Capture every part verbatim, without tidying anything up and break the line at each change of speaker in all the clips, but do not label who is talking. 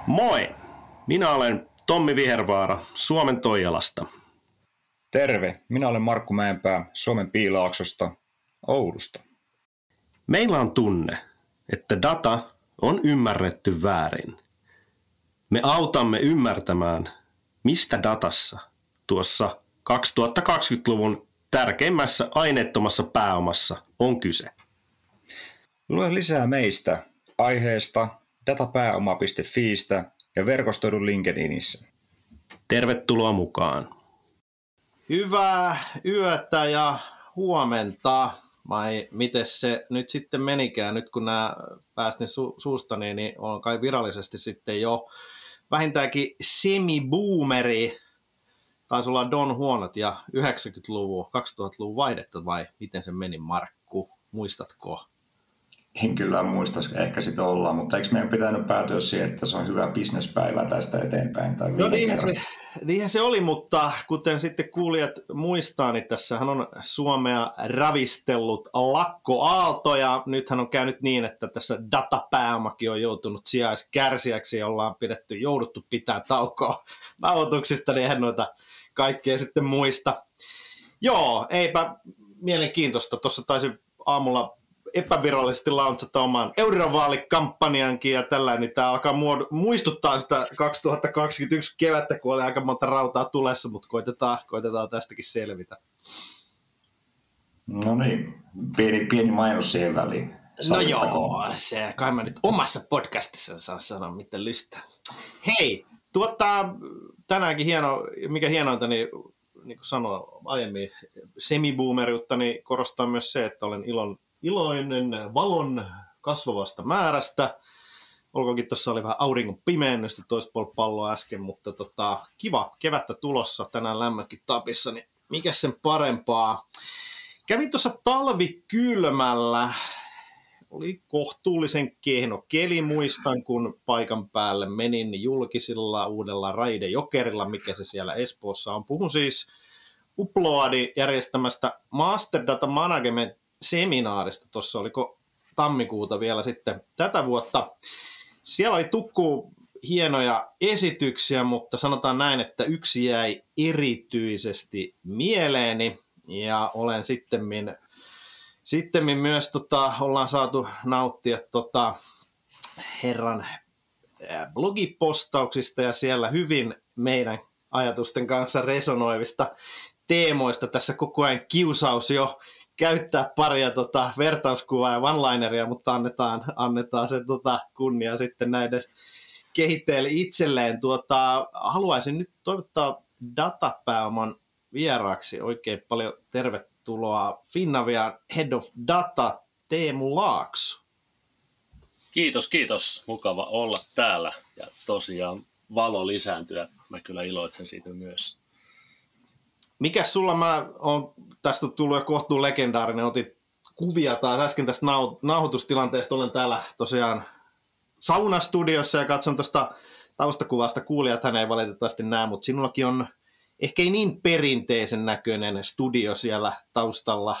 Moi! Minä olen Tommi Vihervaara Suomen Toijalasta.
Terve! Minä olen Markku Mäenpää Suomen Piilaaksosta, Oulusta.
Meillä on tunne, että data on ymmärretty väärin. Me autamme ymmärtämään, mistä datassa tuossa kaksituhattakaksikymmentäluvun tärkeimmässä aineettomassa pääomassa on kyse.
Lue lisää meistä aiheesta datapääoma piste fiistä ja verkostoidun LinkedInissä.
Tervetuloa mukaan.
Hyvää yötä ja huomenta. Vai miten se nyt sitten menikään? Nyt kun nämä päästin su- suustani, niin on kai virallisesti sitten jo vähintäänkin semi-boomeri. Taisi olla Don Huonot ja yhdeksänkymmentäluvun, kaksituhattaluvun vaihdetta vai miten se meni, Markku? Muistatko?
En kyllä muista, ehkä sitä ollaan, mutta eikö meidän pitänyt päätyä siihen, että se on hyvä bisnespäivä tästä eteenpäin? Tai
no niinhän se, niinhän se oli, mutta kuten sitten kuulijat muistaa, niin tässähän on Suomea ravistellut lakkoaalto, ja nythän on käynyt niin, että tässä datapääomakin on joutunut sijaiskärsiäksi, ja ollaan pidetty, jouduttu pitää taukoa nauhoituksista, niin eihän noita kaikkea sitten muista. Joo, eipä mielenkiintoista. Tuossa taisi aamulla epävirallisesti launchata oman eurovaalikampanjankin ja tällä, niin tämä alkaa muistuttaa sitä kaksituhattakaksikymmentäyksi kevättä, kun oli aika monta rautaa tulessa, mutta koitetaan, koitetaan tästäkin selvitä.
No niin, pieni, pieni mainos siihen väliin.
No joo, se kai mä nyt omassa podcastissa saa sanoa, mitä lystää. Hei, tuottaa tänäänkin hieno, mikä hienointa, niin niin kuin sanoin aiemmin, semiboomeriutta, niin korostaa myös se, että olen ilon Iloinen valon kasvavasta määrästä. Olkoonkin tuossa oli vähän auringon pimennystä toista puolella palloa äsken, mutta tota, kiva kevättä tulossa tänään lämmökin tapissa, niin mikä sen parempaa. Kävin tuossa talvikylmällä, oli kohtuullisen kehno keli, muistan kun paikan päälle menin julkisilla uudella Raide Jokerilla, mikä se siellä Espoossa on. Puhun siis Uploadin järjestämästä Master Data Management seminaarista, tuossa oliko tammikuuta vielä sitten tätä vuotta. Siellä oli tukku hienoja esityksiä, mutta sanotaan näin, että yksi jäi erityisesti mieleeni ja olen sittemmin, sittemmin myös tota, ollaan saatu nauttia tota, herran blogipostauksista ja siellä hyvin meidän ajatusten kanssa resonoivista teemoista. Tässä koko ajan kiusaus jo käyttää paria tota, vertauskuvaa ja one-lineria, mutta annetaan, annetaan se tota, kunnia sitten näiden kehittäjille itselleen. Tuota, haluaisin nyt toivottaa datapääoman vieraaksi oikein paljon tervetuloa Finavian Head of Data Teemu Laakso.
Kiitos, kiitos. Mukava olla täällä ja tosiaan valo lisääntyä. Mä kyllä iloitsen siitä myös.
Mikäs sulla, mä on, tästä on tullut jo kohtuun legendaarinen, otit kuvia taas äsken tästä nauhoitustilanteesta, olen täällä tosiaan saunastudiossa ja katson tuosta taustakuvasta, kuulijathan ei valitettavasti näe, mutta sinullakin on ehkä ei niin perinteisen näköinen studio siellä taustalla.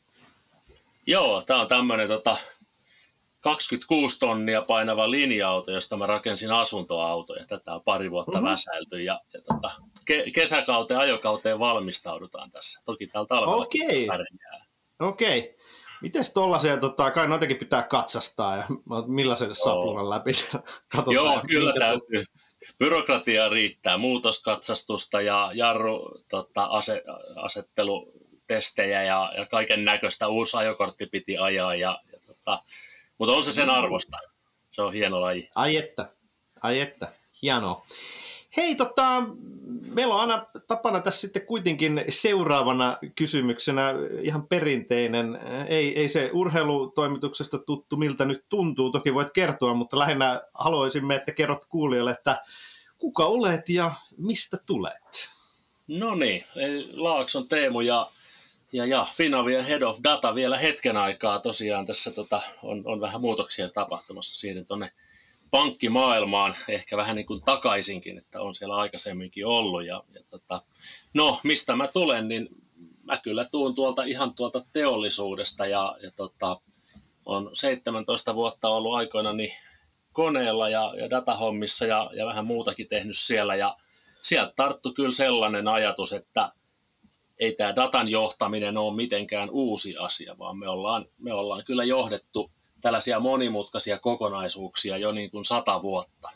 Joo, tää on tämmönen tota, kaksikymmentäkuusi tonnia painava linja-auto, josta mä rakensin asuntoauto ja tätä on pari vuotta mm-hmm. väsäilty ja, ja tota, ke- kesäkauteen, ajokauteen valmistaudutaan tässä. Toki täällä talvella
Okei.
pärjää.
Okei. Mites tollaisia, tota, kai noitakin pitää katsastaa ja millaisen sapluunan läpi katsotaan?
Joo, kyllä täytyy. Byrokratia riittää, muutoskatsastusta ja jarru tota, ase, asettelutestejä ja, ja kaiken näköistä. Uusi ajokortti piti ajaa, ja, ja, tota, mutta on se sen arvosta. Se on hieno laji.
Ai että, ai että, hienoa. Hei, tota, meillä on aina tapana tässä sitten kuitenkin seuraavana kysymyksenä ihan perinteinen. Ei, ei se urheilutoimituksesta tuttu, miltä nyt tuntuu. Toki voit kertoa, mutta lähinnä haluaisimme, että kerrot kuulijoille, että kuka olet ja mistä tulet?
No niin, Laakson Teemu ja, ja, ja Finavian Head of Data vielä hetken aikaa. Tosiaan tässä tota, on, on vähän muutoksia tapahtumassa siihen tuonne pankkimaailmaan, ehkä vähän niin kuin takaisinkin, että on siellä aikaisemminkin ollut. Ja, ja tota, no, mistä mä tulen, niin mä kyllä tuun tuolta ihan tuolta teollisuudesta ja, ja tota, on seitsemäntoista vuotta ollut aikoinani koneella ja, ja datahommissa ja, ja vähän muutakin tehnyt siellä. Ja sieltä tarttui kyllä sellainen ajatus, että ei tämä datan johtaminen ole mitenkään uusi asia, vaan me ollaan, me ollaan kyllä johdettu tällaisia monimutkaisia kokonaisuuksia jo niin kuin sata vuotta.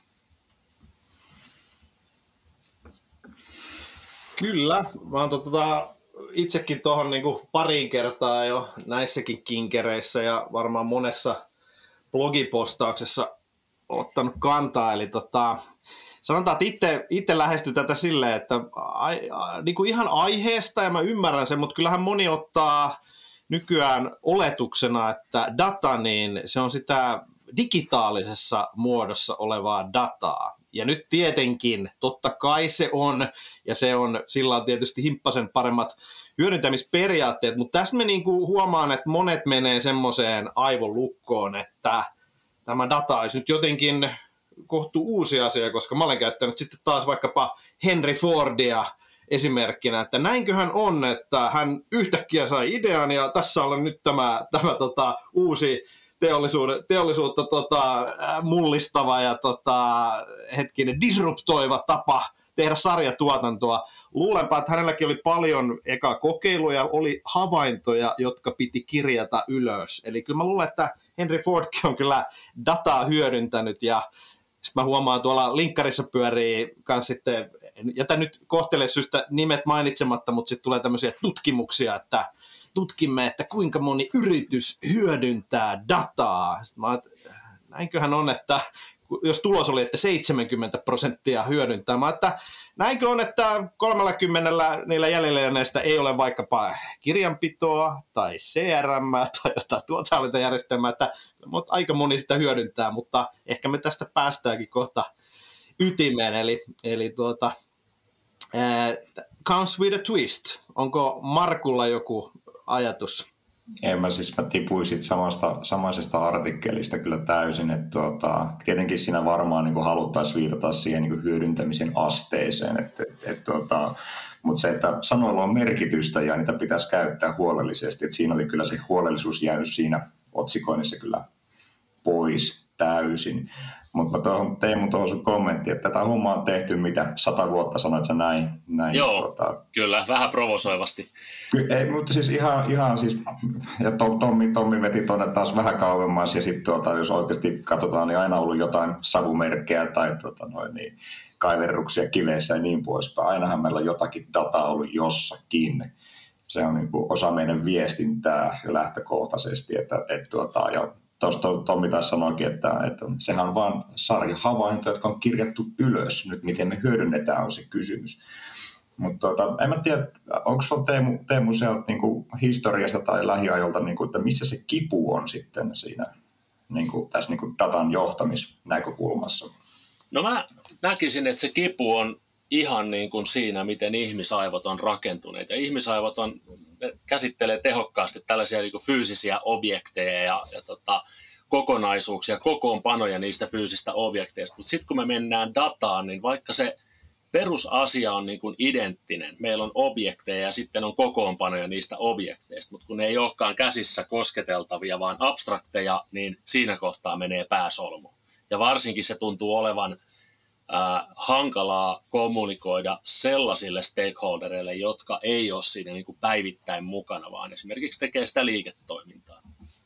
Kyllä, mä oon tota, itsekin tuohon niinku pariin kertaa jo näissäkin kinkereissä ja varmaan monessa blogipostauksessa ottanut kantaa. Eli tota, sanotaan, että itse, itse lähestyn tätä silleen, että a, a, niinku ihan aiheesta ja mä ymmärrän sen, mutta kyllähän moni ottaa nykyään oletuksena, että data, niin se on sitä digitaalisessa muodossa olevaa dataa. Ja nyt tietenkin, totta kai se on, ja se on, sillä on tietysti himppasen paremmat hyödyntämisperiaatteet, mutta tässä me niinku huomaan, että monet menee semmoiseen aivolukkoon, että tämä data olisi nyt jotenkin kohtuu uusi asia, koska mä olen käyttänyt sitten taas vaikkapa Henry Fordia esimerkkinä, että näinköhän on, että hän yhtäkkiä sai idean ja tässä on nyt tämä, tämä tota, uusi teollisuutta tota, mullistava ja tota, hetkinen disruptoiva tapa tehdä sarjatuotantoa. Luulenpa, että hänelläkin oli paljon eka kokeiluja, oli havaintoja, jotka piti kirjata ylös. Eli kyllä mä luulen, että Henry Fordkin on kyllä dataa hyödyntänyt ja sitten mä huomaan tuolla linkkarissa pyörii kans sitten, en jätä nyt kohtele syystä nimet mainitsematta, mutta sitten tulee tämmöisiä tutkimuksia, että tutkimme, että kuinka moni yritys hyödyntää dataa. Sitten mä näinköhän on, että jos tulos oli, että seitsemänkymmentä prosenttia hyödyntää, mä että näinkö on, että kolmekymmentä niillä jäljellä jääneistä ei ole vaikkapa kirjanpitoa tai C R M tai jotain tuotantojärjestelmää, että aika moni sitä hyödyntää, mutta ehkä me tästä päästäänkin kohta ytimeen, eli, eli tuota, uh, comes with a twist. Onko Markulla joku ajatus?
En mä siis, mä tipuin sit samasta, samaisesta artikkelista kyllä täysin, että tuota, tietenkin siinä varmaan niin haluttaisiin viitata siihen niin hyödyntämisen asteeseen, että, et, tuota, mutta se, että sanoilla on merkitystä ja niitä pitäisi käyttää huolellisesti, että siinä oli kyllä se huolellisuus jäänyt siinä otsikoinnissa kyllä pois täysin. Mutta tuohon Teemu tuohon sun kommentti, että tätä hommaa on tehty mitä sata vuotta, sanoit sä näin. näin
Joo,
tuota,
kyllä, vähän provosoivasti.
Ky- ei, mutta siis ihan, ihan siis, ja Tommi, Tommi veti tuonne taas vähän kauemmas, ja sitten tuota, jos oikeasti katsotaan, niin aina ollut jotain savumerkkejä tai tuota, noin, niin, kaiverruksia kiveissä ja niin poispäin. Ainahan meillä on jotakin dataa ollut jossakin. Se on niin kuin osa meidän viestintää jo lähtökohtaisesti, että et, tuota, ja tuosta Tommi taas sanoikin, että, että sehän on vaan sarjahavaintoja, jotka on kirjattu ylös. Nyt miten me hyödynnetään on se kysymys. Mutta tuota, en mä tiedä, onko se Teemu, Teemu sieltä niinku historiasta tai lähiajolta, niinku, että missä se kipu on sitten siinä niinku, tässä niinku datan johtamisnäkökulmassa?
No mä näkisin, että se kipu on ihan niin kuin siinä, miten ihmisaivot on rakentuneet. Ja ihmisaivot on, käsittelee tehokkaasti tällaisia niin kuin fyysisiä objekteja ja, ja tota, kokonaisuuksia, kokoonpanoja niistä fyysistä objekteista. Mutta sitten kun me mennään dataan, niin vaikka se perusasia on niin kuin identtinen, meillä on objekteja ja sitten on kokoonpanoja niistä objekteista, mutta kun ne ei olekaan käsissä kosketeltavia, vaan abstrakteja, niin siinä kohtaa menee pääsolmu. Ja varsinkin se tuntuu olevan äh, hankalaa kommunikoida sellaisille stakeholdereille, jotka ei ole siinä niin kuin päivittäin mukana, vaan esimerkiksi tekee sitä liiketoimintaa.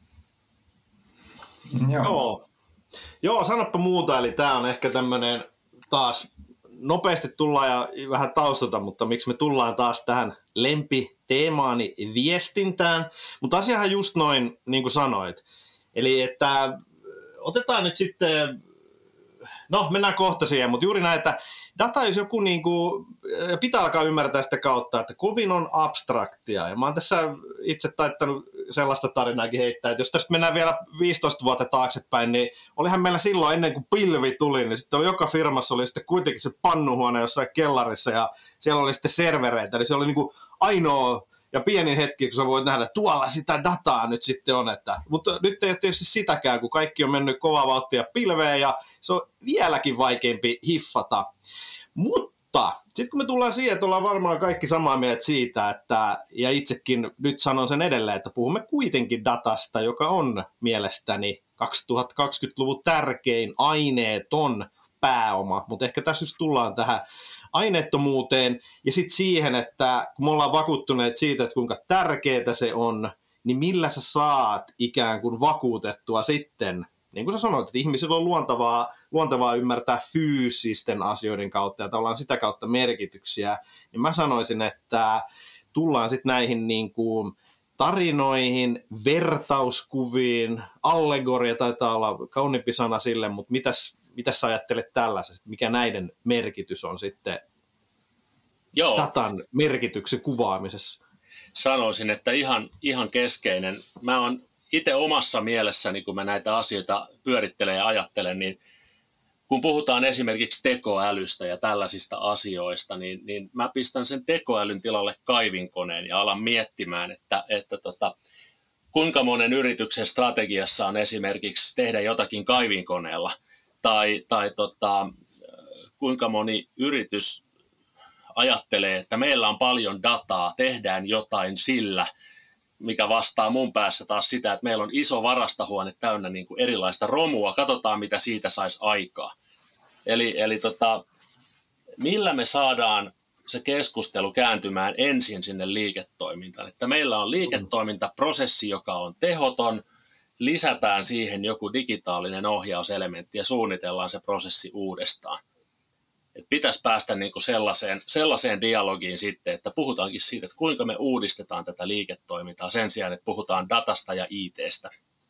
Joo. Joo. Joo, sanoppa muuta, eli tämä on ehkä tämmöinen taas nopeasti tullaan ja vähän taustata, mutta miksi me tullaan taas tähän lempiteemaani viestintään. Mutta asiahan just noin, niin kuin sanoit. Eli että otetaan nyt sitten, no mennään kohta siihen, mutta juuri näin, että data, jos joku niin kuin, pitää alkaa ymmärtää sitä kautta, että kovin on abstraktia. Ja mä oon tässä itse taittanut sellaista tarinaakin heittää, että jos tästä mennään vielä viisitoista vuotta taaksepäin, niin olihan meillä silloin ennen kuin pilvi tuli, niin sitten oli joka firmassa oli sitten kuitenkin se pannuhuone jossain kellarissa ja siellä oli sitten servereitä, eli se oli niin kuin ainoa ja pienin hetki, kun sä voit nähdä, että tuolla sitä dataa nyt sitten on. Että, mutta nyt ei ole tietysti sitäkään, kun kaikki on mennyt kovaa vauhtia pilveen ja se on vieläkin vaikeampi hiffata. Mutta sitten kun me tullaan siihen, että ollaan varmaan kaikki samaa mieltä siitä, että, ja itsekin nyt sanon sen edelleen, että puhumme kuitenkin datasta, joka on mielestäni kaksituhattakaksikymmentäluvun tärkein aineeton pääoma, mutta ehkä tässä just tullaan tähän aineettomuuteen ja sitten siihen, että kun me ollaan vakuuttuneet siitä, että kuinka tärkeää se on, niin millä sä saat ikään kuin vakuutettua sitten, niin kuin sä sanoit, että ihmisillä on luontavaa, luontavaa ymmärtää fyysisten asioiden kautta ja tavallaan sitä kautta merkityksiä, niin mä sanoisin, että tullaan sitten näihin niin kuin tarinoihin, vertauskuviin, allegoria taitaa olla kauniimpi sana sille, mutta mitäs, mitäs sä ajattelet tällaisesta, mikä näiden merkitys on sitten
Joo.
datan merkityksen kuvaamisessa?
Sanoisin, että ihan, ihan keskeinen. Mä oon itse omassa mielessäni, kun mä näitä asioita pyörittelen ja ajattelen, niin kun puhutaan esimerkiksi tekoälystä ja tällaisista asioista, niin, niin mä pistän sen tekoälyn tilalle kaivinkoneen ja alan miettimään, että, että tota, kuinka monen yrityksen strategiassa on esimerkiksi tehdä jotakin kaivinkoneella, tai, tai tota, kuinka moni yritys ajattelee, että meillä on paljon dataa, tehdään jotain sillä, mikä vastaa mun päässä taas sitä, että meillä on iso varastohuone täynnä niin kuin erilaista romua, katsotaan mitä siitä saisi aikaa. Eli, eli tota, millä me saadaan se keskustelu kääntymään ensin sinne liiketoimintaan, että meillä on liiketoimintaprosessi, joka on tehoton, lisätään siihen joku digitaalinen ohjauselementti ja suunnitellaan se prosessi uudestaan. Et pitäisi päästä niinku sellaiseen, sellaiseen dialogiin sitten, että puhutaankin siitä, että kuinka me uudistetaan tätä liiketoimintaa sen sijaan, että puhutaan datasta ja I T:stä.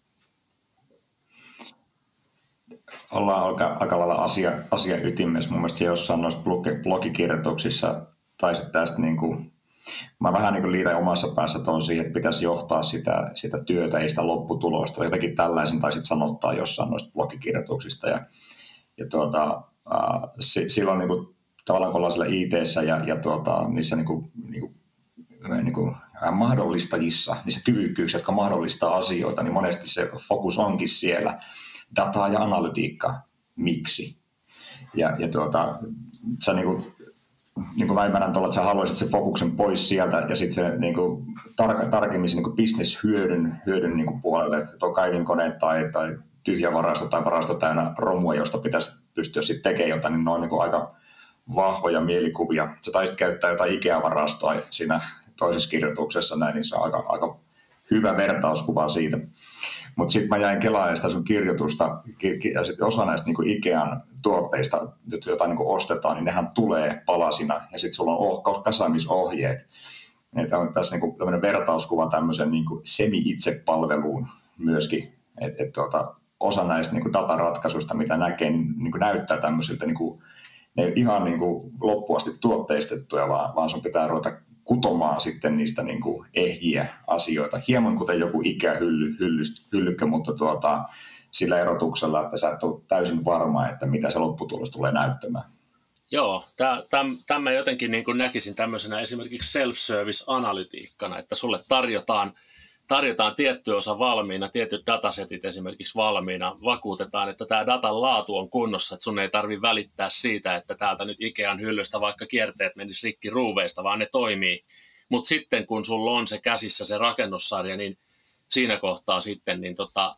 Ollaan aika, aika lailla asia, asia ytimessä. Mun mielestä jossain noissa blogikirjoituksissa tai sitten tästä niin kuin, mä vähän niin kuin liitän omassa päässä tuon siihen, että pitäisi johtaa sitä, sitä työtä, ei sitä lopputulosta. Jotenkin tällaisen taisit sanottaa jossain noista blogikirjoituksista. Ja, ja tuota, äh, silloin niin kuin, tavallaan kun ollaan siellä I T:ssä ja, ja tuota, niissä niin kuin, niin kuin, niin kuin mahdollistajissa, niissä kyvykkyyksissä, jotka mahdollistaa asioita, niin monesti se fokus onkin siellä. Dataa ja analytiikka, miksi? Ja, ja tuota, sä niin kuin, niin kuin mä ymmärrän tuolla, että sä haluaisit sen fokuksen pois sieltä ja sitten se niin kuin, tar- tarkemmin se niin business-hyödyn hyödyn, niin kuin puolelle, että tuo kaivinkone tai, tai tyhjä varasto tai varasto täynnä romua, josta pitäisi pystyä sitten tekemään jotain, niin ne on niin kuin aika vahvoja mielikuvia. Sä taisit käyttää jotain IKEA-varastoa siinä toisessa kirjoituksessa, näin, niin se on aika, aika hyvä vertauskuva siitä. Mutta sitten mä jäin kelaamaan sitä sun kirjoitusta, ja sitten osa näistä niinku Ikean tuotteista, joita niinku ostetaan, niin nehän tulee palasina, ja sitten sulla on oh, kasaamisohjeet. Että on tässä niinku tämmöinen vertauskuva tämmöisen niinku semi-itsepalveluun myöskin, että et tuota, osa näistä niinku dataratkaisuista, mitä näkee, niin niinku näyttää tämmöisiltä, niinku, ne ei ihan niinku loppuasti tuotteistettuja, vaan, vaan sun pitää ruveta kutomaan sitten niistä niin kuin ehjiä asioita. Hieman kuten joku IKEA-hylly, hyllykkä, mutta tuota, sillä erotuksella, että sä et ole täysin varma, että mitä se lopputulos tulee näyttämään.
Joo, tämä jotenkin niin kuin näkisin tämmöisenä esimerkiksi self-service-analytiikkana, että sulle tarjotaan, tarjotaan tietty osa valmiina, tietyt datasetit esimerkiksi valmiina, vakuutetaan, että tämä datan laatu on kunnossa, että sun ei tarvitse välittää siitä, että täältä nyt Ikean hyllystä vaikka kierteet menis rikki ruuveista, vaan ne toimii. Mutta sitten kun sulla on se käsissä se rakennussarja, niin siinä kohtaa sitten niin tota,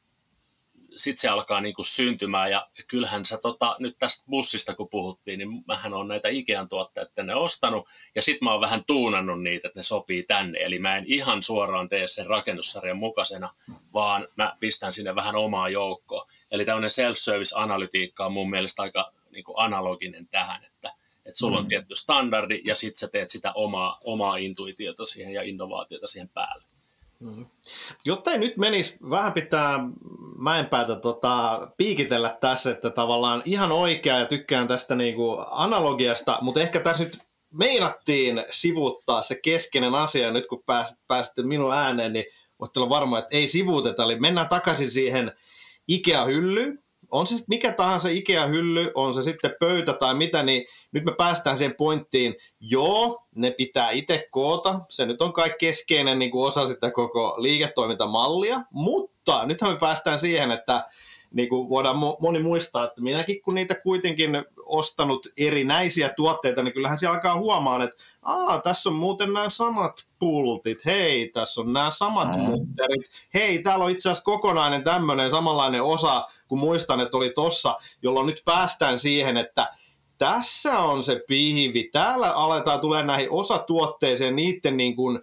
sit se alkaa niinku syntymään ja kyllähän sä tota, nyt tästä bussista kun puhuttiin, niin mähän on näitä Ikean tuotteita ne ostanut ja sit mä oon vähän tuunannut niitä, että ne sopii tänne. Eli mä en ihan suoraan tee sen rakennussarjan mukaisena, vaan mä pistän sinne vähän omaa joukkoa. Eli tämmöinen self-service-analytiikka on mun mielestä aika niinku analoginen tähän, että et sulla on tietty standardi ja sit sä teet sitä omaa, omaa intuitiota siihen ja innovaatiota siihen päälle.
Mm-hmm. Jotta ei nyt menisi, vähän pitää Mäenpäätä tota, piikitellä tässä, että tavallaan ihan oikea ja tykkään tästä niinku analogiasta, mutta ehkä tässä nyt meinattiin sivuuttaa se keskeinen asia, nyt kun pääsit, pääsitte minun ääneen, niin voitte olla varma, että ei sivuuteta, eli mennään takaisin siihen IKEA-hyllyyn. On se mikä tahansa IKEA-hylly, on se sitten pöytä tai mitä, niin nyt me päästään siihen pointtiin, joo, ne pitää itse koota, se nyt on kai keskeinen niin kuin osa sitä koko liiketoimintamallia, mutta mutta nythän me päästään siihen, että niin kuin voidaan moni muistaa, että minäkin kun niitä kuitenkin ostanut erinäisiä tuotteita, niin kyllähän siellä alkaa huomaan, että Aa, tässä on muuten nämä samat pultit, hei, tässä on nämä samat mm. mutterit, hei, täällä on itse asiassa kokonainen tämmöinen samanlainen osa, kun muistan, että oli tossa, jolloin nyt päästään siihen, että tässä on se pihvi, täällä aletaan tulee näihin osatuotteeseen, niiden niin kuin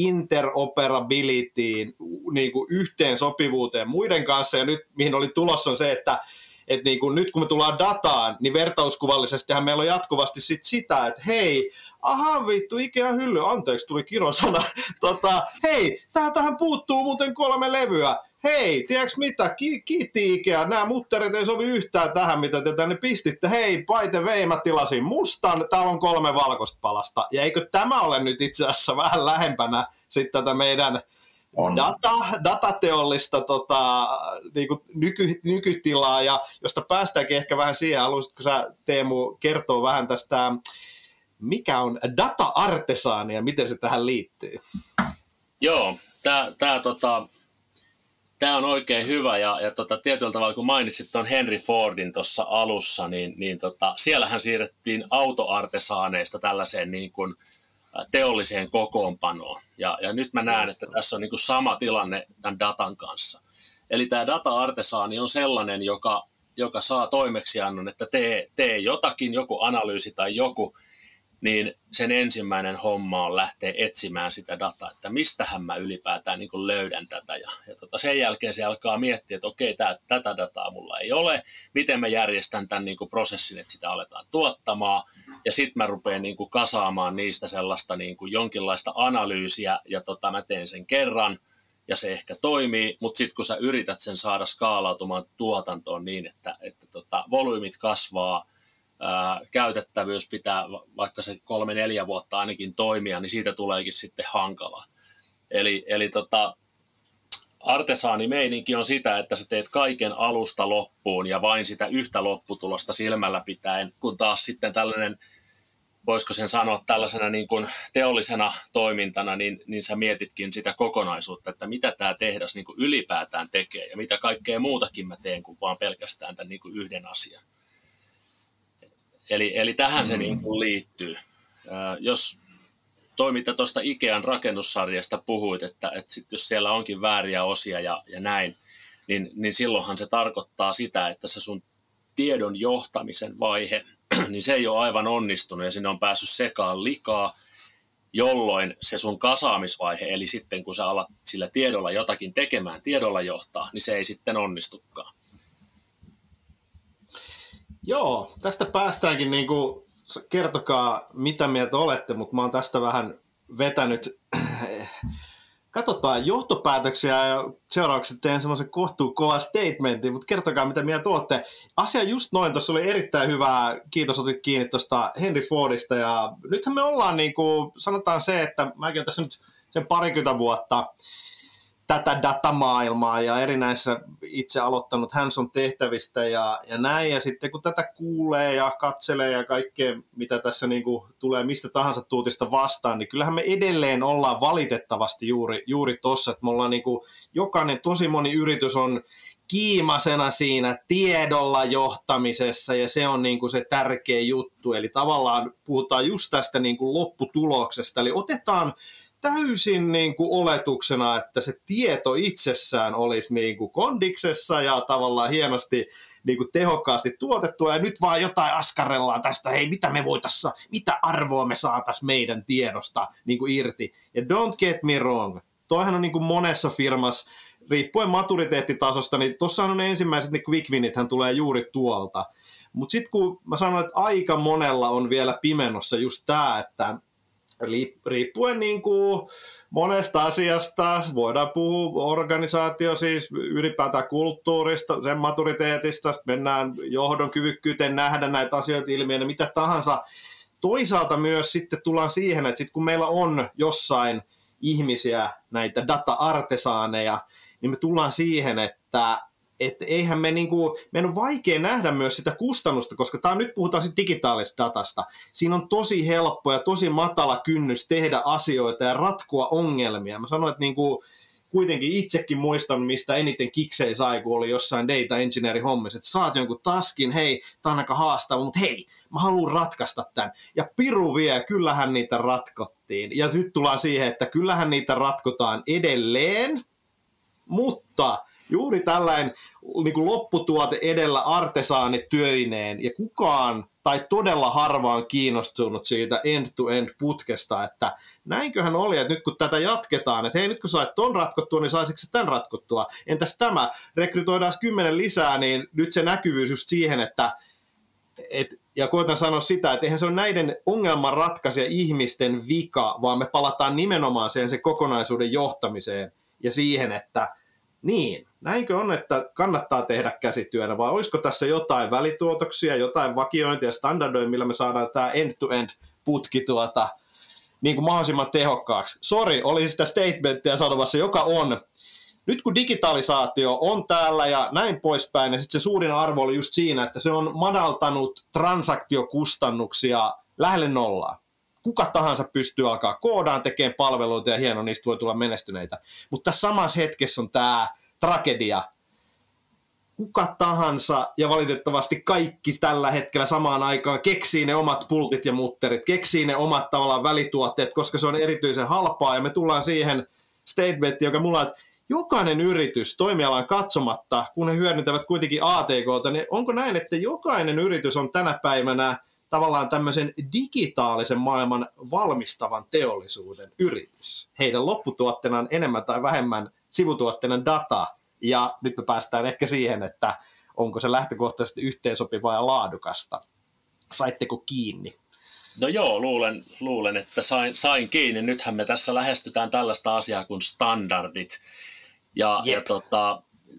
interoperabilityin, niin kuin yhteensopivuuteen muiden kanssa, ja nyt mihin oli tulossa on se, että et niin kuin nyt kun me tullaan dataan, niin vertauskuvallisestihan meillä on jatkuvasti sit sitä, että hei, aha vittu, Ikea hylly, anteeksi tuli kirosana, tota, hei, tähän puuttuu muuten kolme levyä, hei, tiedätkö mitä, Ki- kiitti Ikea, nämä mutterit ei sovi yhtään tähän, mitä te tänne pistitte, hei, by the way, mä tilasin mustan, täällä on kolme valkoista palasta, ja eikö tämä ole nyt itse asiassa vähän lähempänä sitten tätä meidän On. Data, datateollista tota, niin kuin nyky, nykytilaa, ja josta päästäänkin ehkä vähän siihen, haluaisitko sä Teemu kertoa vähän tästä, mikä on data-artesaani ja miten se tähän liittyy?
Joo, tämä tää, tota, on oikein hyvä, ja, ja tota, tietyllä tavalla kun mainitsit tuon Henry Fordin tuossa alussa, niin, niin tota, siellähän siirrettiin autoartesaaneista tällaiseen niin kuin teolliseen kokoonpanoon. Ja, ja nyt mä näen, että tässä on niin kuin sama tilanne tämän datan kanssa. Eli tämä data-artesaani on sellainen, joka, joka saa toimeksiannon, että tee, tee jotakin, joku analyysi tai joku, niin sen ensimmäinen homma on lähteä etsimään sitä dataa, että mistähän mä ylipäätään niin kuin löydän tätä. Ja, ja tota, sen jälkeen se alkaa miettiä, että okei, tää, tätä dataa mulla ei ole, miten mä järjestän tämän niin kuin prosessin, että sitä aletaan tuottamaan. Ja sitten mä rupean niin kuin kasaamaan niistä sellaista niin kuin jonkinlaista analyysiä, ja tota, mä teen sen kerran, ja se ehkä toimii, mutta sitten kun sä yrität sen saada skaalautumaan tuotantoon niin, että, että tota, volyymit kasvaa, ää, käytettävyys pitää vaikka se kolme neljä vuotta ainakin toimia, niin siitä tuleekin sitten hankala. Eli, eli tota, artesaanimeininki on sitä, että sä teet kaiken alusta loppuun ja vain sitä yhtä lopputulosta silmällä pitäen, kun taas sitten tällainen, voisiko sen sanoa tällaisena niin kuin teollisena toimintana, niin, niin sä mietitkin sitä kokonaisuutta, että mitä tämä tehdas niin kuin ylipäätään tekee ja mitä kaikkea muutakin mä teen kuin vaan pelkästään tämän niin kuin yhden asian. Eli, eli tähän se niin kuin liittyy. Ää, jos toi, mitä tuosta Ikean rakennussarjasta puhuit, että, että sit jos siellä onkin vääriä osia ja, ja näin, niin, niin silloinhan se tarkoittaa sitä, että se sun tiedon johtamisen vaihe, niin se ei ole aivan onnistunut ja sinne on päässyt sekaan likaa, jolloin se sun kasaamisvaihe, eli sitten kun sä alat sillä tiedolla jotakin tekemään, tiedolla johtaa, niin se ei sitten onnistukaan.
Joo, tästä päästäänkin, niin kuin, kertokaa mitä mieltä olette, mutta mä oon tästä vähän vetänyt, katsotaan johtopäätöksiä ja seuraavaksi teen semmoisen kohtuun kova statementin, mutta kertokaa mitä mieltä olette. Asia just noin, tuossa oli erittäin hyvää, kiitos otit kiinni tuosta Henry Fordista ja nythän me ollaan niin kuin, sanotaan se, että mäkin olen tässä nyt sen parikymmentä vuotta tätä datamaailmaa ja erinäisissä itse aloittanut hands-on tehtävistä ja, ja näin. Ja sitten kun tätä kuulee ja katselee ja kaikkea, mitä tässä niin kuin tulee mistä tahansa tuutista vastaan, niin kyllähän me edelleen ollaan valitettavasti juuri, juuri tossa, että me ollaan niin kuin, jokainen, tosi moni yritys on kiimasena siinä tiedolla johtamisessa ja se on niin kuin se tärkeä juttu. Eli tavallaan puhutaan just tästä niin kuin lopputuloksesta, eli otetaan täysin niin kuin oletuksena, että se tieto itsessään olisi niin kuin kondiksessa ja tavallaan hienosti niin kuin tehokkaasti tuotettua ja nyt vaan jotain askarellaan tästä, hei mitä me voitaisiin, mitä arvoa me saataisiin meidän tiedosta niin kuin irti. Ja don't get me wrong, toihan on niin kuin monessa firmassa, riippuen maturiteettitasosta, niin tuossa on ne ensimmäiset ne quick winithän tulee juuri tuolta. Mutta sitten kun mä sanoin, että aika monella on vielä pimennossa just tämä, että riippuen niin kuin monesta asiasta, voidaan puhua organisaatio, siis ylipäätään kulttuurista, sen maturiteetista, sitten mennään johdon kyvykkyyteen nähdä näitä asioita ilmiönä, mitä tahansa. Toisaalta myös sitten tullaan siihen, että sit kun meillä on jossain ihmisiä, näitä data-artesaaneja, niin me tullaan siihen, että että eihän me niinku, meidän on vaikea nähdä myös sitä kustannusta, koska tää nyt puhutaan sit digitaalisesta datasta. Siinä on tosi helppo ja tosi matala kynnys tehdä asioita ja ratkoa ongelmia. Mä sanoin, että niinku, kuitenkin itsekin muistan, mistä eniten kiksei sai, kun oli jossain data engineerin hommissa, että saat jonkun taskin, hei, tää on aika haastava, mutta hei, mä haluan ratkaista tämän. Ja piru vie, kyllähän niitä ratkottiin. Ja nyt tullaan siihen, että kyllähän niitä ratkotaan edelleen, mutta juuri tällainen niin kuin lopputuote edellä artesaanityöineen, ja kukaan tai todella harva on kiinnostunut siitä end-to-end putkesta, että näinköhän oli, että nyt kun tätä jatketaan, että hei, nyt kun sait ton ratkottua, niin saisitko se tämän ratkottua? Entäs tämä? Rekrytoidaan kymmenen lisää, niin nyt se näkyvyys just siihen, että et, ja koitan sanoa sitä, että eihän se ole näiden ongelmanratkaisija ihmisten vika, vaan me palataan nimenomaan siihen sen kokonaisuuden johtamiseen ja siihen, että niin, näinkö on, että kannattaa tehdä käsityönä, vai olisiko tässä jotain välituotoksia, jotain vakiointia ja standardoja, millä me saadaan tämä end-to-end putki tuota, niin kuin mahdollisimman tehokkaaksi. Sori, oli sitä statementtia sanomassa, joka on. Nyt kun digitalisaatio on täällä ja näin poispäin, ja sitten se suurin arvo oli just siinä, että se on madaltanut transaktiokustannuksia lähelle nollaa. Kuka tahansa pystyy alkaa koodaan, tekemään palveluita ja hieno, niistä voi tulla menestyneitä. Mutta tässä samassa hetkessä on tämä tragedia. Kuka tahansa ja valitettavasti kaikki tällä hetkellä samaan aikaan keksii ne omat pultit ja mutterit, keksii ne omat tavallaan välituotteet, koska se on erityisen halpaa ja me tullaan siihen statementiin, joka mulla on, että jokainen yritys toimialan katsomatta, kun he hyödyntävät kuitenkin A T K:ta, niin onko näin, että jokainen yritys on tänä päivänä tavallaan tämmöisen digitaalisen maailman valmistavan teollisuuden yritys. Heidän lopputuotteena on enemmän tai vähemmän sivutuotteena data, ja nyt me päästään ehkä siihen, että onko se lähtökohtaisesti yhteensopivaa ja laadukasta. Saitteko kiinni?
No joo, luulen, luulen että sain, sain kiinni. Nythän me tässä lähestytään tällaista asiaa kuin standardit. Ja, ja tota,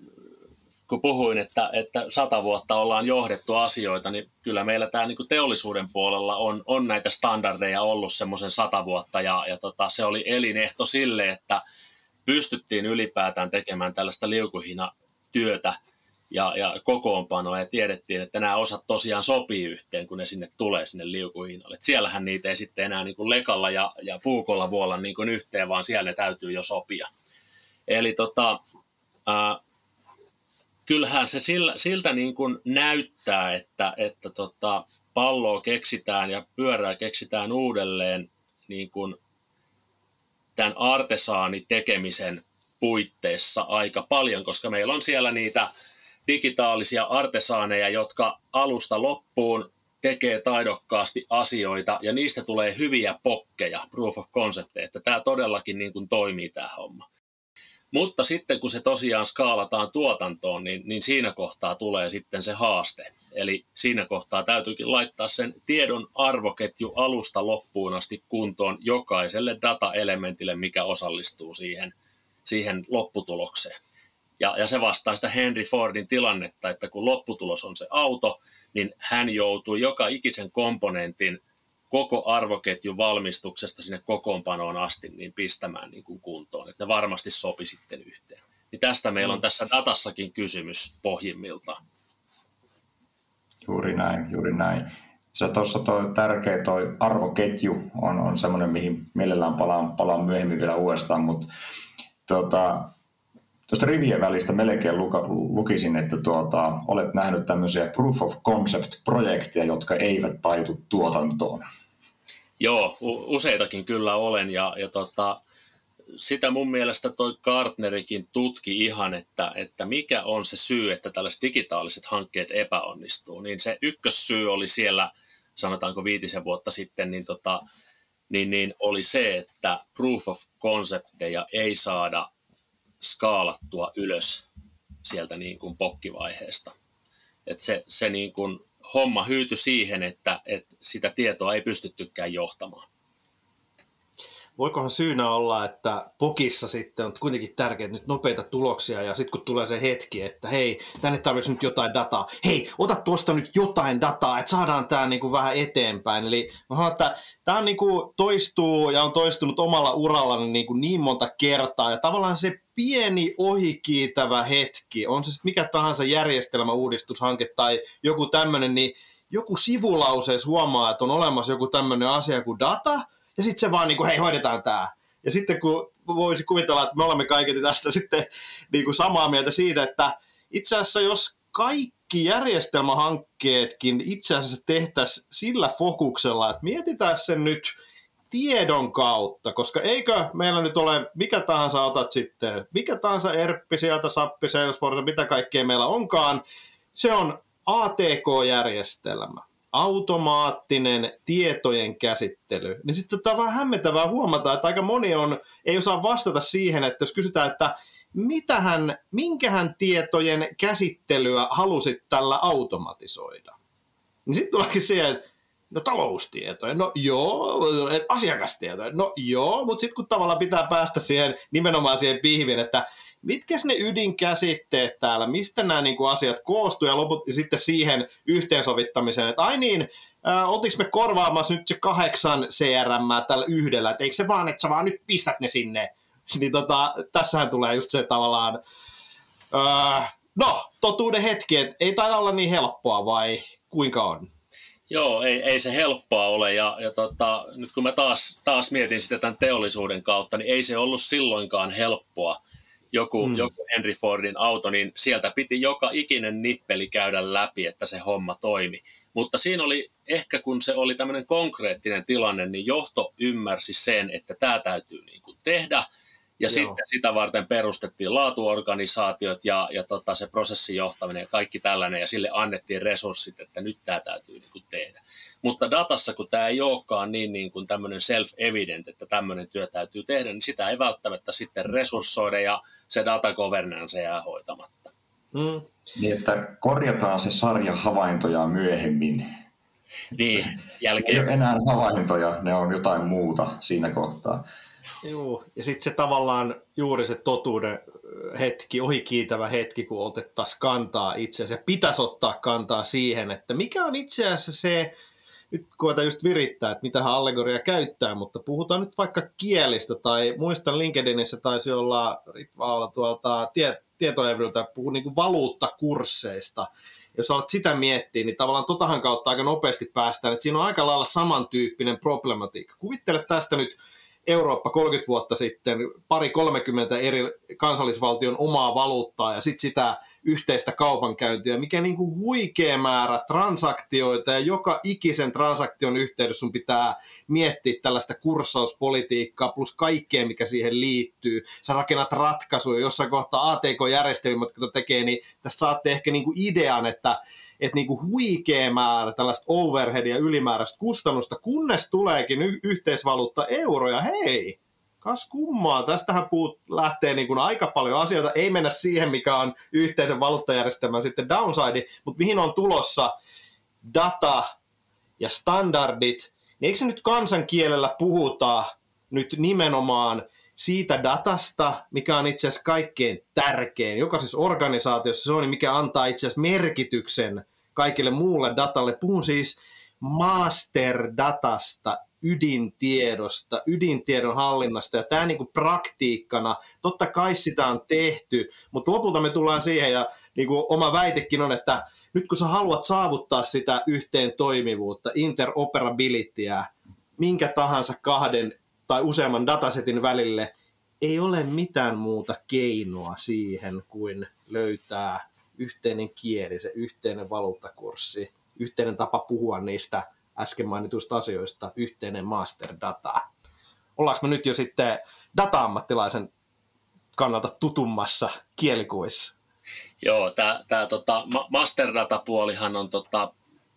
kun puhuin, että, että sata vuotta ollaan johdettu asioita, niin kyllä meillä tämä niin kuin teollisuuden puolella on, on näitä standardeja ollut semmoisen sata vuotta. Ja, ja tota, se oli elinehto sille, että pystyttiin ylipäätään tekemään tällaista liukuhinatyötä ja, ja kokoonpanoa ja tiedettiin, että nämä osat tosiaan sopii yhteen, kun ne sinne tulee sinne liukuhinalle. Et siellähän niitä ei sitten enää niin kuin lekalla ja, ja puukolla vuolla niin kuin yhteen, vaan siellä ne täytyy jo sopia. Eli tota, ää, kyllähän se sillä, siltä niin kuin näyttää, että, että tota, palloa keksitään ja pyörää keksitään uudelleen niin kuin tämän artesaanitekemisen puitteissa aika paljon, koska meillä on siellä niitä digitaalisia artesaaneja, jotka alusta loppuun tekee taidokkaasti asioita, ja niistä tulee hyviä pokkeja, proof of concepteja, että tämä todellakin niin kuin toimii tämä homma. Mutta sitten kun se tosiaan skaalataan tuotantoon, niin, niin siinä kohtaa tulee sitten se haaste. Eli siinä kohtaa täytyykin laittaa sen tiedon arvoketju alusta loppuun asti kuntoon jokaiselle dataelementille, mikä osallistuu siihen, siihen lopputulokseen. Ja, ja se vastaa sitä Henry Fordin tilannetta, että kun lopputulos on se auto, niin hän joutuu joka ikisen komponentin koko arvoketjun valmistuksesta sinne kokoonpanoon asti niin pistämään niin kuin kuntoon, että ne varmasti sopi sitten yhteen. Niin tästä meillä on tässä datassakin kysymys pohjimmiltaan.
Juuri näin, juuri näin. Se tuossa toi tärkeä toi arvoketju on, on semmoinen, mihin mielellään palaan, palaan myöhemmin vielä uudestaan, mutta tuota, tuosta rivien välistä melkein luka, lukisin, että tuota, olet nähnyt tämmöisiä proof of concept-projekteja, jotka eivät taitu tuotantoon.
Joo, useitakin kyllä olen, ja, ja tota, sitä mun mielestä toi Gartnerikin tutki ihan, että, että mikä on se syy, että tällaiset digitaaliset hankkeet epäonnistuu. Niin se ykkössyy oli siellä, sanotaanko viitisen vuotta sitten, niin, tota, niin, niin oli se, että proof of concepteja ei saada skaalattua ylös sieltä niin kuin pokkivaiheesta. Et se, se niin kuin homma hyytyi siihen, että, että sitä tietoa ei pystyttykään johtamaan.
Voikohan syynä olla, että pokissa sitten on kuitenkin tärkeää nyt nopeita tuloksia, ja sitten kun tulee se hetki, että hei, tänne tarvitsisi nyt jotain dataa, hei, ota tuosta nyt jotain dataa, että saadaan tämä niinku vähän eteenpäin. Eli mä sanon, että tämä niinku toistuu ja on toistunut omalla urallani niinku niin monta kertaa, ja tavallaan se pieni ohikiitävä hetki, on se sitten mikä tahansa järjestelmäuudistushanke tai joku tämmöinen, niin joku sivulauseessa huomaa, että on olemassa joku tämmöinen asia kuin data, ja sitten se vaan niin kuin, hei, hoidetaan tämä. Ja sitten kun voisi kuvitella, että me olemme kaiketi tästä sitten niin kuin samaa mieltä siitä, että itse asiassa jos kaikki järjestelmähankkeetkin itse asiassa tehtäisiin sillä fokuksella, että mietitään sen nyt tiedon kautta, koska eikö meillä nyt ole mikä tahansa otat sitten, mikä tahansa ERP sieltä, SAP, Salesforce, mitä kaikkea meillä onkaan, se on A T K-järjestelmä, automaattinen tietojen käsittely. Niin sitten tämä on vähän hämmentävää huomata, että aika moni on, ei osaa vastata siihen, että jos kysytään, että mitähän, minkähän tietojen käsittelyä halusit tällä automatisoida, niin sitten tuleekin siihen, että no taloustietoja, no joo, asiakastietoja, no joo, mutta sitten kun tavallaan pitää päästä siihen nimenomaan siihen pihviin, että mitkäs ne ydinkäsitteet täällä, mistä nämä niinku asiat koostuu ja loput ja sitten siihen yhteensovittamiseen, että ai niin, äh, oltiinko me korvaamassa nyt se kahdeksan C R M tällä yhdellä, että eikö se vaan, että sä vaan nyt pistät ne sinne, niin tota, tässähän tulee just se tavallaan, äh, no totuuden hetki, että ei taida olla niin helppoa vai kuinka on?
Joo, ei, ei se helppoa ole ja, ja tota, nyt kun mä taas, taas mietin sitä tämän teollisuuden kautta, niin ei se ollut silloinkaan helppoa. Joku, mm. joku Henry Fordin auto, niin sieltä piti joka ikinen nippeli käydä läpi, että se homma toimi. Mutta siinä oli ehkä, kun se oli tämmöinen konkreettinen tilanne, niin johto ymmärsi sen, että tämä täytyy niin kuin tehdä. Ja Joo. sitten sitä varten perustettiin laatuorganisaatiot ja, ja tota, se prosessijohtaminen ja kaikki tällainen, ja sille annettiin resurssit, että nyt tämä täytyy niin kuin tehdä. Mutta datassa, kun tämä ei olekaan niin, niin kuin tämmöinen self-evident, että tämmöinen työ täytyy tehdä, niin sitä ei välttämättä sitten resurssoida, ja se data governance jää hoitamatta.
Mm.
Niin, että korjataan se sarja havaintoja myöhemmin.
Niin,
se,
jälkeen.
Ei ole enää havaintoja, ne on jotain muuta siinä kohtaa.
Joo, ja sitten se tavallaan juuri se totuuden hetki, ohikiitävä hetki, kun otettaisiin kantaa itse asiassa, pitäisi ottaa kantaa siihen, että mikä on itse asiassa se, nyt koetaan just virittää, että mitä allegoria käyttää, mutta puhutaan nyt vaikka kielistä, tai muistan LinkedInissä taisi olla, Ritva olla tuolta tie, tietoevryltä, puhuu niin kuin valuuttakursseista. Jos alat sitä miettiä, niin tavallaan totahan kautta aika nopeasti päästään, että siinä on aika lailla samantyyppinen problematiikka. Kuvittele tästä nyt Eurooppa kolmekymmentä vuotta sitten, pari kolmekymmentä eri kansallisvaltion omaa valuuttaa ja sitten sitä yhteistä kaupankäyntiä, mikä niin kuin huikea määrä transaktioita ja joka ikisen transaktion yhteydessä sun pitää miettiä tällaista kurssauspolitiikkaa plus kaikkea, mikä siihen liittyy. Sä rakennat ratkaisuja, jossain kohtaa A T K-järjestelmät, jotka tekee, niin tässä saatte ehkä niin kuin idean, että että niinku huikea määrä tällaista overheadia ylimääräistä kustannusta, kunnes tuleekin y- yhteisvaluutta euro, ja hei, kas kummaa, tästähän puut lähtee niinku aika paljon asioita, ei mennä siihen, mikä on yhteisen valuuttajärjestelmän sitten downside, mutta mihin on tulossa data ja standardit, niin eikö se nyt kansankielellä puhuta nyt nimenomaan siitä datasta, mikä on itse asiassa kaikkein tärkein. Jokaisessa organisaatiossa se on, mikä antaa itse asiassa merkityksen kaikille muulle datalle. Puhun siis masterdatasta, ydintiedosta, ydintiedon hallinnasta, ja tämä niin kuin praktiikkana, totta kai sitä on tehty, mutta lopulta me tullaan siihen, ja niin kuin oma väitekin on, että nyt kun sä haluat saavuttaa sitä yhteen toimivuutta, interoperabilityä, minkä tahansa kahden tai useamman datasetin välille, ei ole mitään muuta keinoa siihen kuin löytää yhteinen kieli, se yhteinen valuuttakurssi, yhteinen tapa puhua niistä äsken mainituista asioista, yhteinen masterdata. Ollaanko me nyt jo sitten data-ammattilaisen kannalta tutummassa kielikuissa?
Joo, tämä tota, masterdata-puolihan on tota,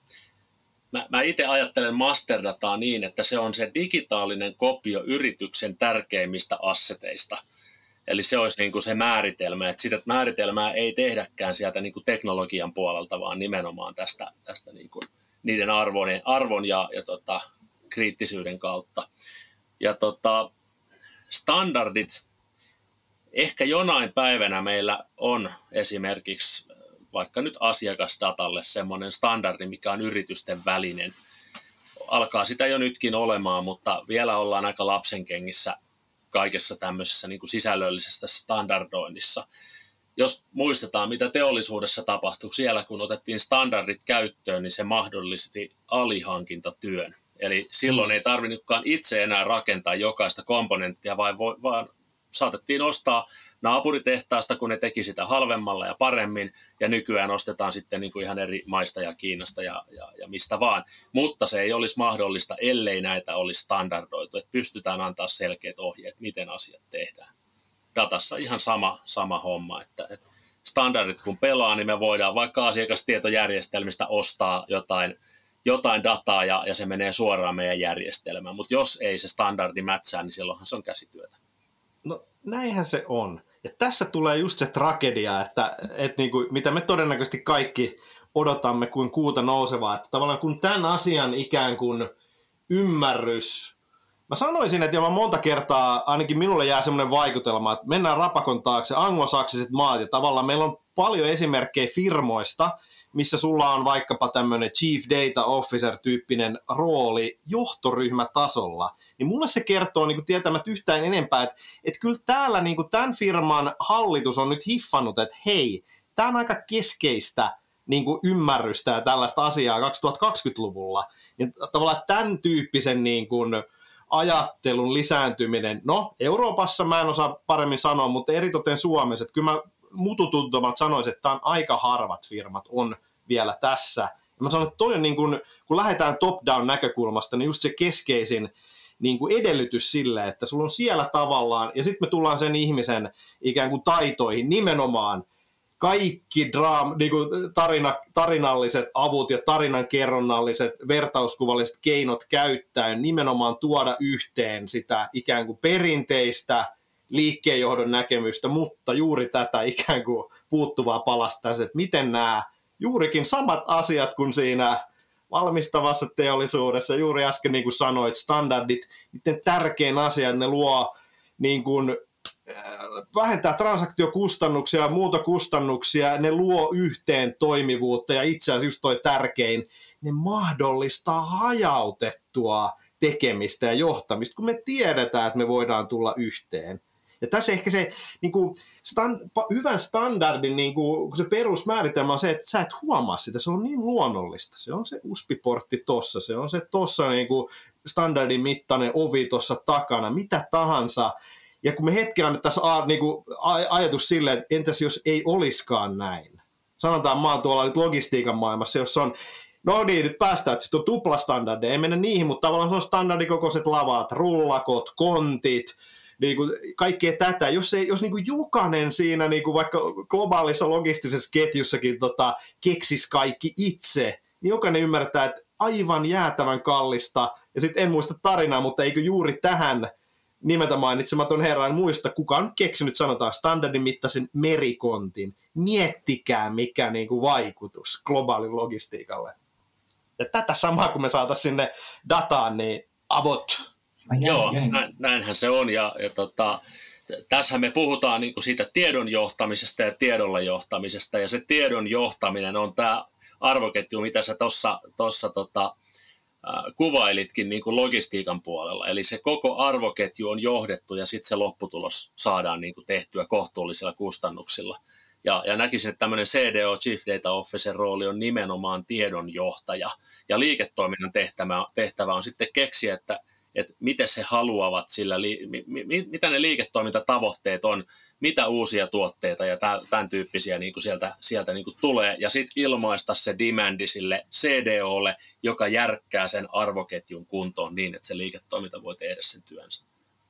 Mä, mä itse ajattelen masterdataa niin, että se on se digitaalinen kopio yrityksen tärkeimmistä asseteista. Eli se olisi niin kuin se määritelmä, että sitä määritelmää ei tehdäkään sieltä niin kuin teknologian puolelta, vaan nimenomaan tästä, tästä niin kuin niiden arvon, arvon ja, ja tota, kriittisyyden kautta. Ja tota, standardit, ehkä jonain päivänä meillä on esimerkiksi vaikka nyt asiakasdatalle semmoinen standardi, mikä on yritysten välinen. Alkaa sitä jo nytkin olemaan, mutta vielä ollaan aika lapsenkengissä kaikessa tämmöisessä niin kuin sisällöllisessä standardoinnissa. Jos muistetaan, mitä teollisuudessa tapahtui siellä, kun otettiin standardit käyttöön, niin se mahdollisti alihankintatyön. Eli silloin ei tarvinnutkaan itse enää rakentaa jokaista komponenttia, vaan, voi, vaan saatettiin ostaa naapuritehtaasta, kun ne teki sitä halvemmalla ja paremmin, ja nykyään ostetaan sitten niin kuin ihan eri maista ja Kiinasta ja, ja, ja mistä vaan. Mutta se ei olisi mahdollista, ellei näitä olisi standardoitu, että pystytään antaa selkeät ohjeet, miten asiat tehdään. Datassa ihan sama, sama homma, että, että standardit kun pelaa, niin me voidaan vaikka asiakastietojärjestelmistä ostaa jotain, jotain dataa ja, ja se menee suoraan meidän järjestelmään, mutta jos ei se standardi mätsää, niin silloinhan se on käsityötä.
No näinhän se on. Ja tässä tulee just se tragedia, että, että niin kuin, mitä me todennäköisesti kaikki odotamme kuin kuuta nousevaa, että tavallaan kun tämän asian ikään kuin ymmärrys, mä sanoisin, että jo monta kertaa ainakin minulle jää semmoinen vaikutelma, että mennään rapakon taakse, anglosaksiset maat, ja tavallaan meillä on paljon esimerkkejä firmoista, missä sulla on vaikkapa tämmöinen Chief Data Officer-tyyppinen rooli johtoryhmätasolla, niin mulle se kertoo niin kuin tietämättä yhtään enempää, että, että kyllä täällä niin kuin tämän firman hallitus on nyt hiffannut, että hei, tämä on aika keskeistä niin kuin ymmärrystä ja tällaista asiaa kaksituhattakaksikymmentäluvulla. Ja tavallaan tämän tyyppisen niin kuin ajattelun lisääntyminen, no Euroopassa mä en osaa paremmin sanoa, mutta eritoten Suomessa, että kyllä mä mututuntumat sanoisin, että tämä on aika harvat firmat on vielä tässä. Ja mä sanon, että toi on niin kuin, kun lähdetään top-down näkökulmasta, niin just se keskeisin niin kuin edellytys sille, että sulla on siellä tavallaan, ja sitten me tullaan sen ihmisen ikään kuin taitoihin nimenomaan, kaikki draam, niin kuin tarina, tarinalliset avut ja tarinankerronnalliset vertauskuvalliset keinot käyttäen nimenomaan tuoda yhteen sitä ikään kuin perinteistä liikkeenjohdon näkemystä, mutta juuri tätä ikään kuin puuttuvaa palasta, että miten nämä juurikin samat asiat kuin siinä valmistavassa teollisuudessa, juuri äsken niin kuin sanoit, standardit, miten tärkein asia, että ne luo niin kuin vähentää transaktiokustannuksia ja muuta kustannuksia, ne luo yhteen toimivuutta ja itse asiassa just toi tärkein, ne mahdollistaa hajautettua tekemistä ja johtamista, kun me tiedetään, että me voidaan tulla yhteen. Ja tässä ehkä se niin kuin stand, hyvän standardin niin kuin, kun se perusmääritelmä on se, että sä et huomaa sitä, se on niin luonnollista. Se on se U S B I-portti tossa, se on se tossa niin kuin standardin mittainen ovi tuossa takana, mitä tahansa. Ja kun me hetken annettaisiin niin kuin ajatus silleen, että entäs jos ei olisikaan näin. Sanotaan, mä oon tuolla nyt logistiikan maailmassa, jossa on, no niin, nyt päästään, että sitten on tuplastandardeja, ei mennä niihin, mutta tavallaan se on standardikokoiset lavat, rullakot, kontit, niin kuin kaikkea tätä. Jos, ei, jos niin kuin jokainen siinä niin kuin vaikka globaalissa logistisessa ketjussakin tota, keksisi kaikki itse, niin jokainen ymmärtää, että aivan jäätävän kallista, ja sitten en muista tarinaa, mutta eikö juuri tähän nimeltä mainitsematon herra, en muista, kuka on keksinyt, sanotaan, standardin mittaisen merikontin. Miettikää, mikä niin kuin vaikutus globaalin logistiikalle. Ja tätä samaa, kun me saataisiin sinne dataan, niin avot.
Joo, näin, näinhän se on. Ja, ja tota, tässähän me puhutaan niin kuin siitä tiedon johtamisesta ja tiedolla johtamisesta. Ja se tiedon johtaminen on tämä arvoketju, mitä sä tuossa tota, kuvailitkin niin kuin logistiikan puolella. Eli se koko arvoketju on johdettu ja sitten se lopputulos saadaan niin kuin tehtyä kohtuullisilla kustannuksilla. Ja, ja näkisin, että tämmöinen C D O, Chief Data Officer rooli on nimenomaan tiedonjohtaja. Ja liiketoiminnan tehtävä, tehtävä on sitten keksiä, että, että miten he haluavat sillä, mi, mi, mitä ne liiketoimintatavoitteet on, mitä uusia tuotteita ja tämän tyyppisiä niin kuin sieltä, sieltä niin kuin tulee, ja sitten ilmaista se demandi sille C D O:lle, joka järkkää sen arvoketjun kuntoon niin, että se liiketoiminta voi tehdä sen työnsä.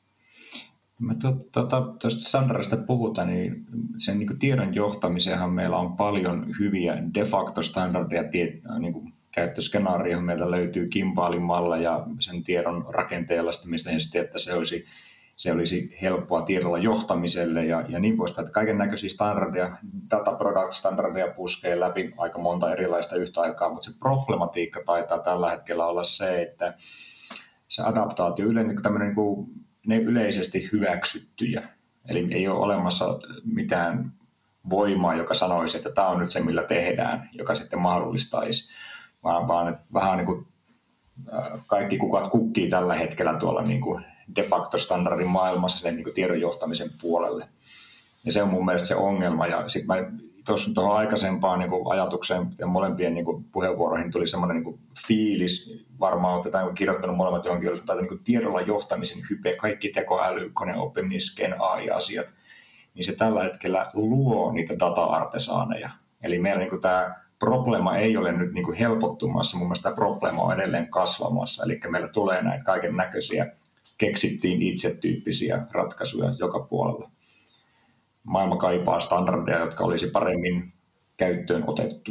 Mä tuosta to, standardista puhutaan, niin sen niin kuin tiedon johtamiseenhan meillä on paljon hyviä de facto standardeja niin kuin käyttöskenaarioihin. Meiltä löytyy Kimballin malli ja sen tiedon rakenteellistamista, ja sitten, että se olisi Se olisi helppoa tiedolla johtamiselle ja, ja niin poispäin. Että kaiken näköisiä standardeja, data product standardeja puskee läpi aika monta erilaista yhtä aikaa, mutta se problematiikka taitaa tällä hetkellä olla se, että se adaptaatio yleinen, tämmöinen niin kuin ne yleisesti hyväksyttyjä. Eli ei ole olemassa mitään voimaa, joka sanoisi, että tämä on nyt se, millä tehdään, joka sitten mahdollistaisi, vaan, vaan että vähän niin kuin kaikki kukat kukkii tällä hetkellä tuolla niin kuin de facto standardin maailmassa sen niin kuin tiedon johtamisen puolelle. Ja se on mun mielestä se ongelma. Ja sitten mä tuossa tuohon aikaisempaan niin kuin ajatukseen ja molempien niin kuin puheenvuoroihin tuli semmoinen niin kuin fiilis, varmaan olette niin kirjoittanut molemmat johonkin, että niin kuin tiedolla johtamisen hype, kaikki tekoäly, koneoppiminen, Gen A I-asiat, niin se tällä hetkellä luo niitä data-artesaaneja. Eli meillä niin kuin tämä probleema ei ole nyt niin kuin helpottumassa, mun mielestä tämä probleema on edelleen kasvamassa, eli meillä tulee näitä kaiken näköisiä keksittiin itse-tyyppisiä ratkaisuja joka puolella. Maailma kaipaa standardeja, jotka olisi paremmin käyttöön otettu.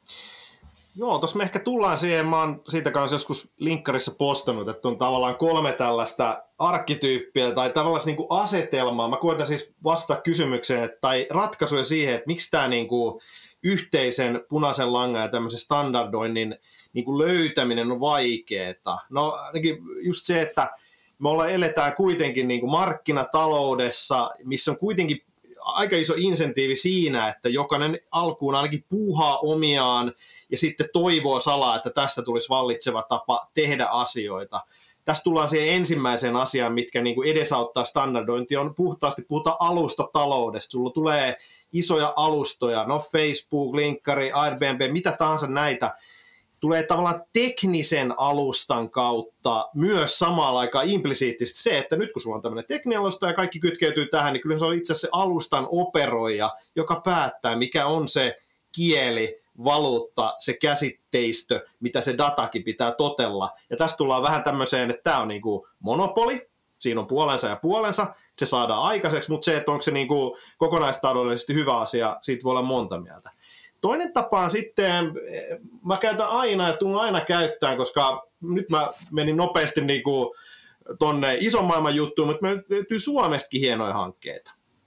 Joo, tuossa me ehkä tullaan siihen, mä oon siitä kanssa joskus linkkarissa postannut, että on tavallaan kolme tällaista arkkityyppiä tai tavallaan niin kuin asetelmaa. Mä koitan siis vastata kysymykseen tai ratkaisuja siihen, että miksi tämä niin kuin yhteisen punaisen langan ja tämmöisen standardoinnin niin kuin löytäminen on vaikeaa. No ainakin just se, että me ollaan, eletään kuitenkin niin kuin markkinataloudessa, missä on kuitenkin aika iso insentiivi siinä, että jokainen alkuun ainakin puuhaa omiaan ja sitten toivoo salaa, että tästä tulisi vallitseva tapa tehdä asioita. Tässä tullaan siihen ensimmäiseen asiaan, mitkä niin kuin edesauttaa standardointia, on puhtaasti puhutaan alustataloudesta. Sulla tulee isoja alustoja, no Facebook, Linkkari, Airbnb, mitä tahansa näitä. Tulee tavallaan teknisen alustan kautta myös samalla aikaa implisiittisesti se, että nyt kun sulla on tämmöinen tekninen alusta ja kaikki kytkeytyy tähän, niin kyllä se on itse asiassa se alustan operoija, joka päättää, mikä on se kieli, valuutta, se käsitteistö, mitä se datakin pitää totella. Ja tässä tullaan vähän tämmöiseen, että tämä on niin kuin monopoli, siinä on puolensa ja puolensa, se saadaan aikaiseksi, mutta se, että onko se niin kuin kokonaistaloudellisesti hyvä asia, siitä voi olla monta mieltä. Toinen tapa on sitten, mä käytän aina ja tuun aina käyttämään, koska nyt mä menin nopeasti niin kuin tonne ison maailman juttuun, mutta meillä löytyy Suomestakin hienoja hankkeita.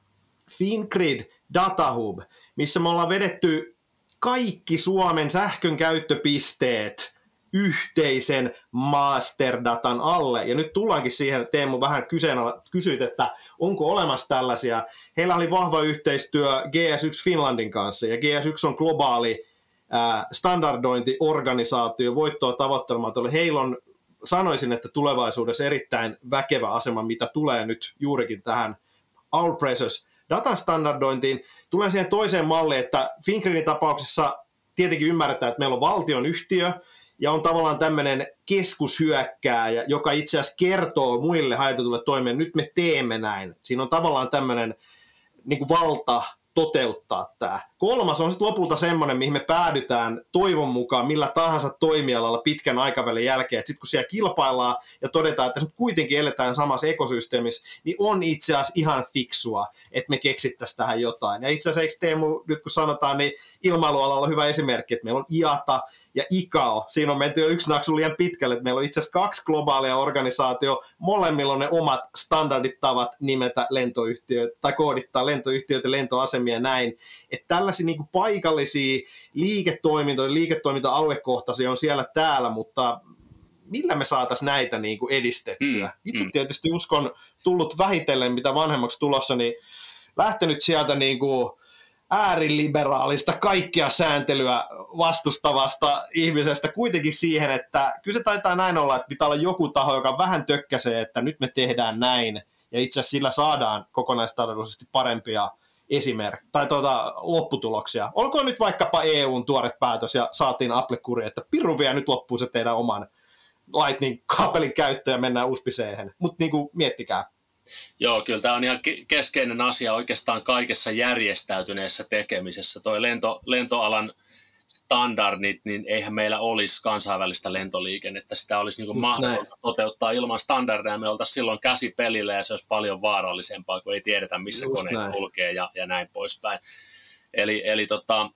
Fingrid Data Hub, missä me ollaan vedetty kaikki Suomen sähkön käyttöpisteet yhteisen masterdatan alle. Ja nyt tullaankin siihen, Teemu vähän kyseenala, kysyit, että onko olemassa tällaisia. Heillä oli vahva yhteistyö G S yksi Finlandin kanssa, ja G S yksi on globaali ää, standardointiorganisaatio, voittoa tavoittelematon. Heillä on, sanoisin, että tulevaisuudessa erittäin väkevä asema, mitä tulee nyt juurikin tähän Our Precious datan standardointiin. Tulen siihen toiseen malliin, että Fingridin tapauksessa tietenkin ymmärretään, että meillä on valtionyhtiö, ja on tavallaan tämmöinen keskushyökkääjä, joka itse asiassa kertoo muille hajotetulle toimijoille, nyt me teemme näin. Siinä on tavallaan tämmöinen niin kuin valta toteuttaa tämä. Kolmas on sitten lopulta semmoinen, mihin me päädytään toivon mukaan millä tahansa toimialalla pitkän aikavälin jälkeen. Sitten kun siellä kilpaillaan ja todetaan, että nyt kuitenkin eletään samassa ekosysteemissä, niin on itse asiassa ihan fiksua, että me keksittäisiin tähän jotain. Ja itse asiassa, eikö Teemu, nyt kun sanotaan, niin ilmailualalla on hyvä esimerkki, että meillä on I A T A ja I C A O. Siinä on menty jo yksi naksu liian pitkälle, että meillä on itse asiassa kaksi globaalia organisaatio, molemmilla on ne omat standardit tavat nimetä lentoyhtiöitä tai koodittaa lentoyhtiöitä, lentoasemia ja näin. Että tällaisia niin kuin paikallisia liiketoimintoja, liiketoiminta-aluekohtaisia on siellä täällä, mutta millä me saataisiin näitä niin kuin edistettyä? Mm, Itse mm. tietysti uskon tullut vähitellen, mitä vanhemmaksi tulossa, niin lähtenyt sieltä niin kuin ääriliberaalista kaikkia sääntelyä vastustavasta ihmisestä kuitenkin siihen, että kyllä se taitaa näin olla, että pitää olla joku taho, joka vähän tökkäsee, että nyt me tehdään näin, ja itse asiassa sillä saadaan kokonaistaloudellisesti parempia esimerkkejä tai tuota, lopputuloksia. Olkoon nyt vaikkapa E U:n tuore päätös, ja saatiin Apple-kuri, että piru vie, nyt loppuu se teidän oman Lightning-kaapelin käyttö ja mennään U S B C:hen. Mutta niin kuin miettikää.
Joo, kyllä tämä on ihan keskeinen asia oikeastaan kaikessa järjestäytyneessä tekemisessä. Toi lento, lentoalan standardit, niin eihän meillä olisi kansainvälistä lentoliikennettä. Sitä olisi niin kuin mahdollista toteuttaa ilman standardeja. Me oltaisiin silloin käsipelillä ja se olisi paljon vaarallisempaa, kun ei tiedetä, missä Just koneet näin. kulkee ja, ja näin poispäin. Eli, eli tota,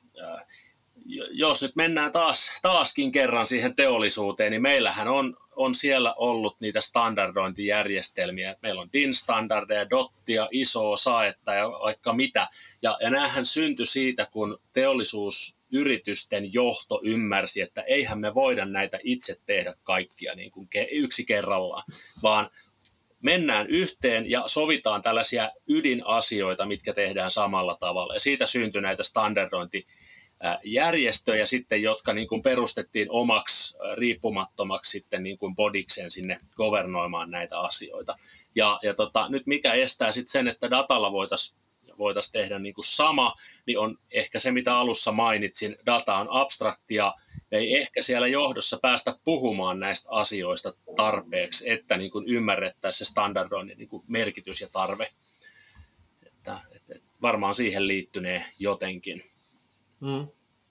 jos nyt mennään taas, taaskin kerran siihen teollisuuteen, niin meillähän on on siellä ollut niitä standardointijärjestelmiä. Meillä on D I N-standardeja, dottia, isoa, saetta ja vaikka mitä. Ja, ja näähän syntyi siitä, kun teollisuusyritysten johto ymmärsi, että eihän me voida näitä itse tehdä kaikkia niin kuin yksi kerrallaan, vaan mennään yhteen ja sovitaan tällaisia ydinasioita, mitkä tehdään samalla tavalla. Ja siitä syntyi näitä standardointijärjestelmiä. järjestöjä sitten, jotka niin kuin perustettiin omaksi riippumattomaksi sitten niin kuin bodikseen sinne governoimaan näitä asioita. Ja, ja tota, nyt mikä estää sitten sen, että datalla voitaisiin voitaisiin tehdä niin kuin sama, niin on ehkä se, mitä alussa mainitsin, data on abstraktia, ei ehkä siellä johdossa päästä puhumaan näistä asioista tarpeeksi, että niin kuin ymmärrettäisiin se standardoinnin niin kuin merkitys ja tarve. Että, että varmaan siihen liittynee jotenkin.
Mm.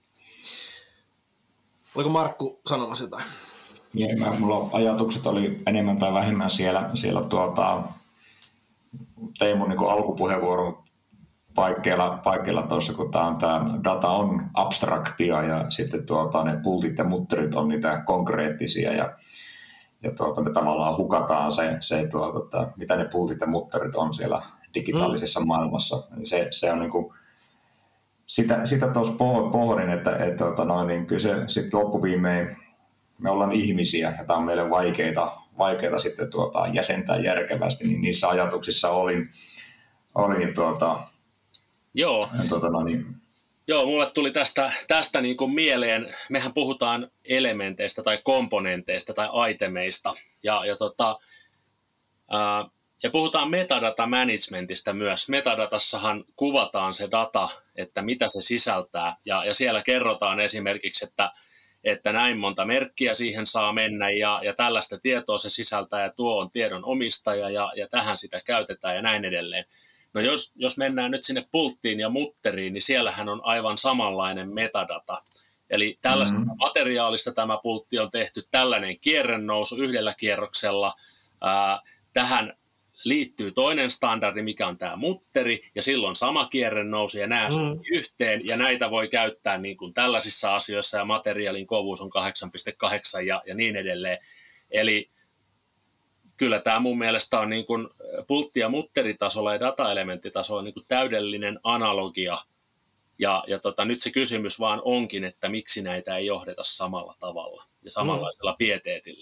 Oliko Markku sanomassa jotain?
Ja mä, mulla ajatukset oli enemmän tai vähemmän siellä, siellä tuota, Teemu niin alkupuheenvuoron paikkeilla, paikkeilla tuossa, kun tämä, tämä data on abstraktia ja sitten tuota, ne pultit ja mutterit on niitä konkreettisia ja, ja tuota, me tavallaan hukataan se, se tuota, mitä ne pultit ja mutterit on siellä digitaalisessa mm. maailmassa. Se, se on niin kuin, sitä, sitä tuossa pohdin, että, että, että no, niin kyllä se sitten loppuviimein me ollaan ihmisiä ja tämä on meille vaikeita, vaikeita sitten tuota, jäsentää järkevästi, niin niissä ajatuksissa olin, olin tuota,
Joo.
ja, tuota, no niin.
Joo, mulle tuli tästä, tästä niin kuin mieleen, mehän puhutaan elementeistä tai komponenteista tai itemeista ja, ja, tota, ää, ja puhutaan metadata managementista myös. Metadatassahan kuvataan se data, että mitä se sisältää ja, ja siellä kerrotaan esimerkiksi, että että näin monta merkkiä siihen saa mennä ja, ja tällaista tietoa se sisältää ja tuo on tiedon omistaja ja, ja tähän sitä käytetään ja näin edelleen. No jos, jos mennään nyt sinne pulttiin ja mutteriin, niin siellähän on aivan samanlainen metadata. Eli tällaista mm-hmm. materiaalista tämä pultti on tehty, tällainen kierrennousu yhdellä kierroksella. Ää, tähän liittyy toinen standardi, mikä on tämä mutteri, ja silloin sama kierrennousu, ja nämä mm. yhteen, ja näitä voi käyttää niin kuin tällaisissa asioissa, ja materiaalin kovuus on kahdeksan pilkku kahdeksan ja, ja niin edelleen. Eli kyllä tämä mun mielestä on niin kuin pultti- ja mutteritasolla ja dataelementtitasolla niin kuin täydellinen analogia, ja, ja tota, nyt se kysymys vaan onkin, että miksi näitä ei johdeta samalla tavalla ja samanlaisella mm. pieteetillä.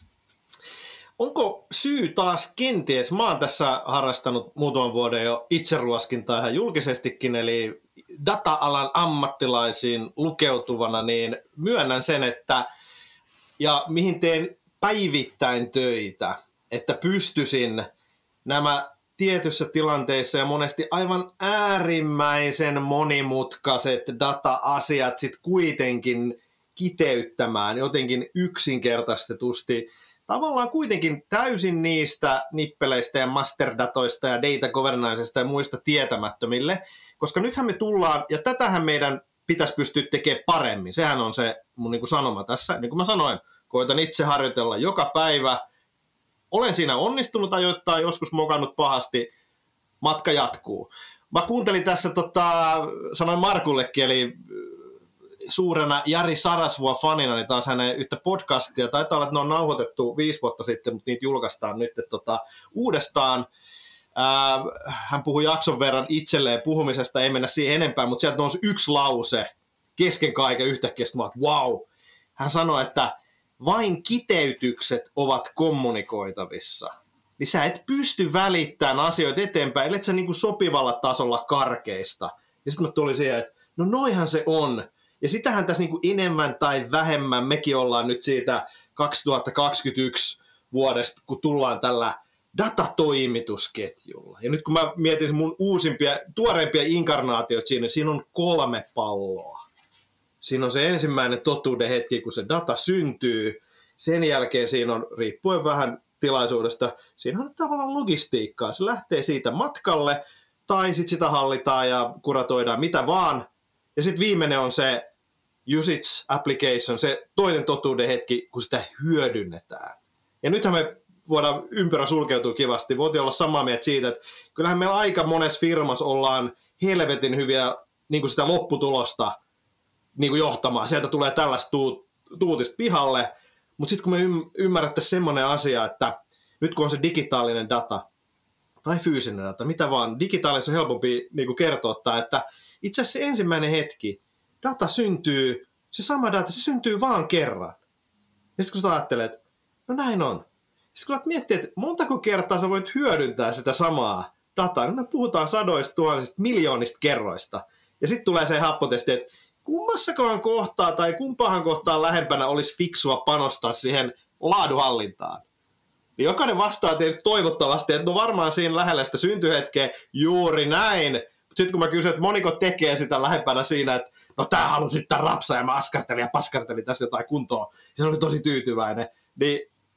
Onko syy taas kenties, mä oon tässä harrastanut muutaman vuoden jo itseruoskintaa ihan julkisestikin, eli data-alan ammattilaisiin lukeutuvana, niin myönnän sen, että ja mihin teen päivittäin töitä, että pystyisin nämä tietyissä tilanteissa ja monesti aivan äärimmäisen monimutkaiset data-asiat sit kuitenkin kiteyttämään jotenkin yksinkertaistetusti, tavallaan kuitenkin täysin niistä nippeleistä ja masterdatoista ja data governancesta ja muista tietämättömille, koska nythän me tullaan, ja tätähän meidän pitäisi pystyä tekemään paremmin. Sehän on se mun niin kuin sanoma tässä. Niin kuin mä sanoin, koitan itse harjoitella joka päivä. Olen siinä onnistunut ajoittain, joskus mokannut pahasti. Matka jatkuu. Mä kuuntelin tässä, tota, sanoin Markullekin, eli suurena Jari Sarasvuon fanina, niin taas hänen yhtä podcastia. Taitaa olla, että ne on nauhoitettu viisi vuotta sitten, mutta niitä julkaistaan nyt tota, uudestaan. Ää, hän puhui jakson verran itselleen puhumisesta, ei mennä siihen enempää, mutta sieltä nousi yksi lause kesken kaiken yhtäkkiä, että wow. Hän sanoi, että vain kiteytykset ovat kommunikoitavissa. Niin sä et pysty välittämään asioita eteenpäin, ellei sä niin kuin sopivalla tasolla karkeista. Ja sitten mä tulin siihen, että no noihan se on. Ja sitähän tässä niin kuin enemmän tai vähemmän mekin ollaan nyt siitä kaksituhattakaksikymmentäyksi vuodesta, kun tullaan tällä datatoimitusketjulla. Ja nyt kun mä mietin mun uusimpia, tuoreimpia inkarnaatioita siinä, niin siinä on kolme palloa. Siinä on se ensimmäinen totuuden hetki, kun se data syntyy. Sen jälkeen siinä on, riippuen vähän tilaisuudesta, siinä on tavallaan logistiikkaa. Se lähtee siitä matkalle, tai sitten sitä hallitaan ja kuratoidaan mitä vaan. Ja sitten viimeinen on se usage application, se toinen totuuden hetki, kun sitä hyödynnetään. Ja nythän me voidaan ympyrä sulkeutua kivasti. Voitiin olla samaa mieltä siitä, että kyllähän meillä aika monessa firmassa ollaan helvetin hyviä niin kuin sitä lopputulosta niin kuin johtamaan. Sieltä tulee tällaista tuut, tuutista pihalle, mutta sitten kun me ymmärrättäisiin semmoinen asia, että nyt kun on se digitaalinen data tai fyysinen data, mitä vaan, digitaalissa on helpompi niin kuin kertoa, että itse asiassa se ensimmäinen hetki, data syntyy, se sama data, se syntyy vaan kerran. Ja sitten kun sä ajattelet, että no näin on. Sitten kun miettii, että montako kertaa sä voit hyödyntää sitä samaa dataa, niin me puhutaan sadoista tuhansista miljoonista kerroista. Ja sitten tulee se happotesti, että kummassakaan kohtaa tai kumpaahan kohtaan lähempänä olisi fiksua panostaa siihen laadunhallintaan. Niin jokainen vastaa tietysti toivottavasti, että no varmaan siinä lähellä sitä syntyhetkeä juuri näin, sitten kun mä kysyin, että moniko tekee sitä lähempänä siinä, että no tää halusi nyt tää rapsaa ja mä askartelin ja paskartelin tässä jotain kuntoa. Ja se oli tosi tyytyväinen. Niin,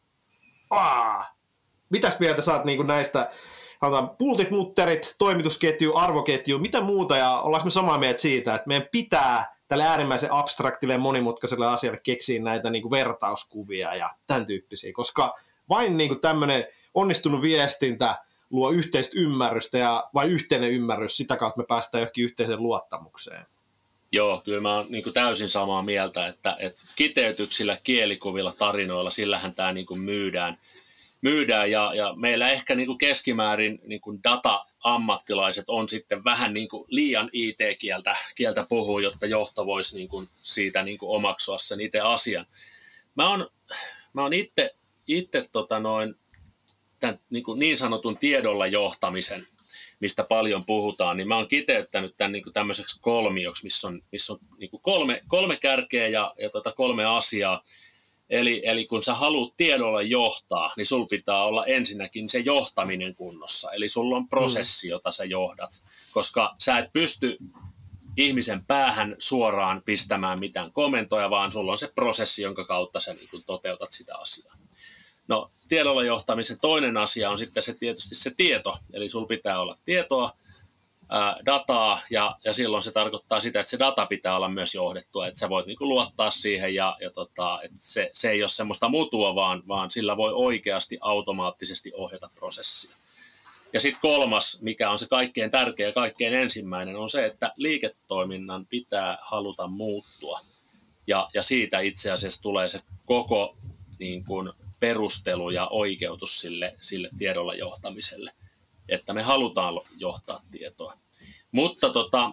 aah, mitäs mieltä sä oot niin näistä pultit, mutterit, toimitusketju, arvoketju, mitä muuta, ja ollaanko me samaa mieltä siitä, että meidän pitää tälle äärimmäisen abstraktille ja monimutkaiselle asialle keksiä näitä niin kuin vertauskuvia ja tämän tyyppisiä, koska vain niin kuin tämmöinen onnistunut viestintä luo yhteistä ymmärrystä ja vain yhteinen ymmärrys, sitä kautta me päästään johonkin yhteiseen luottamukseen.
Joo, kyllä mä oon niin kuin täysin samaa mieltä, että, että kiteytyksillä, kielikuvilla, tarinoilla, sillähän tämä niin kuin myydään. myydään ja, ja meillä ehkä niin kuin keskimäärin niin kuin data-ammattilaiset on sitten vähän niin kuin liian I T-kieltä kieltä puhuu, jotta johto voisi niin kuin siitä niin kuin omaksua sen itse asian. Mä oon, mä oon itse, itse tota noin, tämän niin, kuin niin sanotun tiedolla johtamisen, mistä paljon puhutaan, niin mä oon kiteyttänyt tämän niin kuin tämmöiseksi kolmioksi, missä on, missä on niin kuin kolme, kolme kärkeä ja, ja tota kolme asiaa. Eli, eli kun sä haluat tiedolla johtaa, niin sulla pitää olla ensinnäkin se johtaminen kunnossa. Eli sulla on prosessi, jota sä johdat, koska sä et pysty ihmisen päähän suoraan pistämään mitään komentoja, vaan sulla on se prosessi, jonka kautta sä niin kun toteutat sitä asiaa. No, tiedolla johtamisen toinen asia on sitten se tietysti se tieto. Eli sulla pitää olla tietoa, ää, dataa, ja, ja silloin se tarkoittaa sitä, että se data pitää olla myös johdettua, että sä voit niinku luottaa siihen, ja, ja tota, että se, se ei ole semmoista mutua, vaan, vaan sillä voi oikeasti automaattisesti ohjata prosessia. Ja sitten kolmas, mikä on se kaikkein tärkeä ja kaikkein ensimmäinen, on se, että liiketoiminnan pitää haluta muuttua. Ja, ja siitä itse asiassa tulee se koko niin kuin perustelu ja oikeutus sille, sille tiedolla johtamiselle, että me halutaan johtaa tietoa. Mutta tota,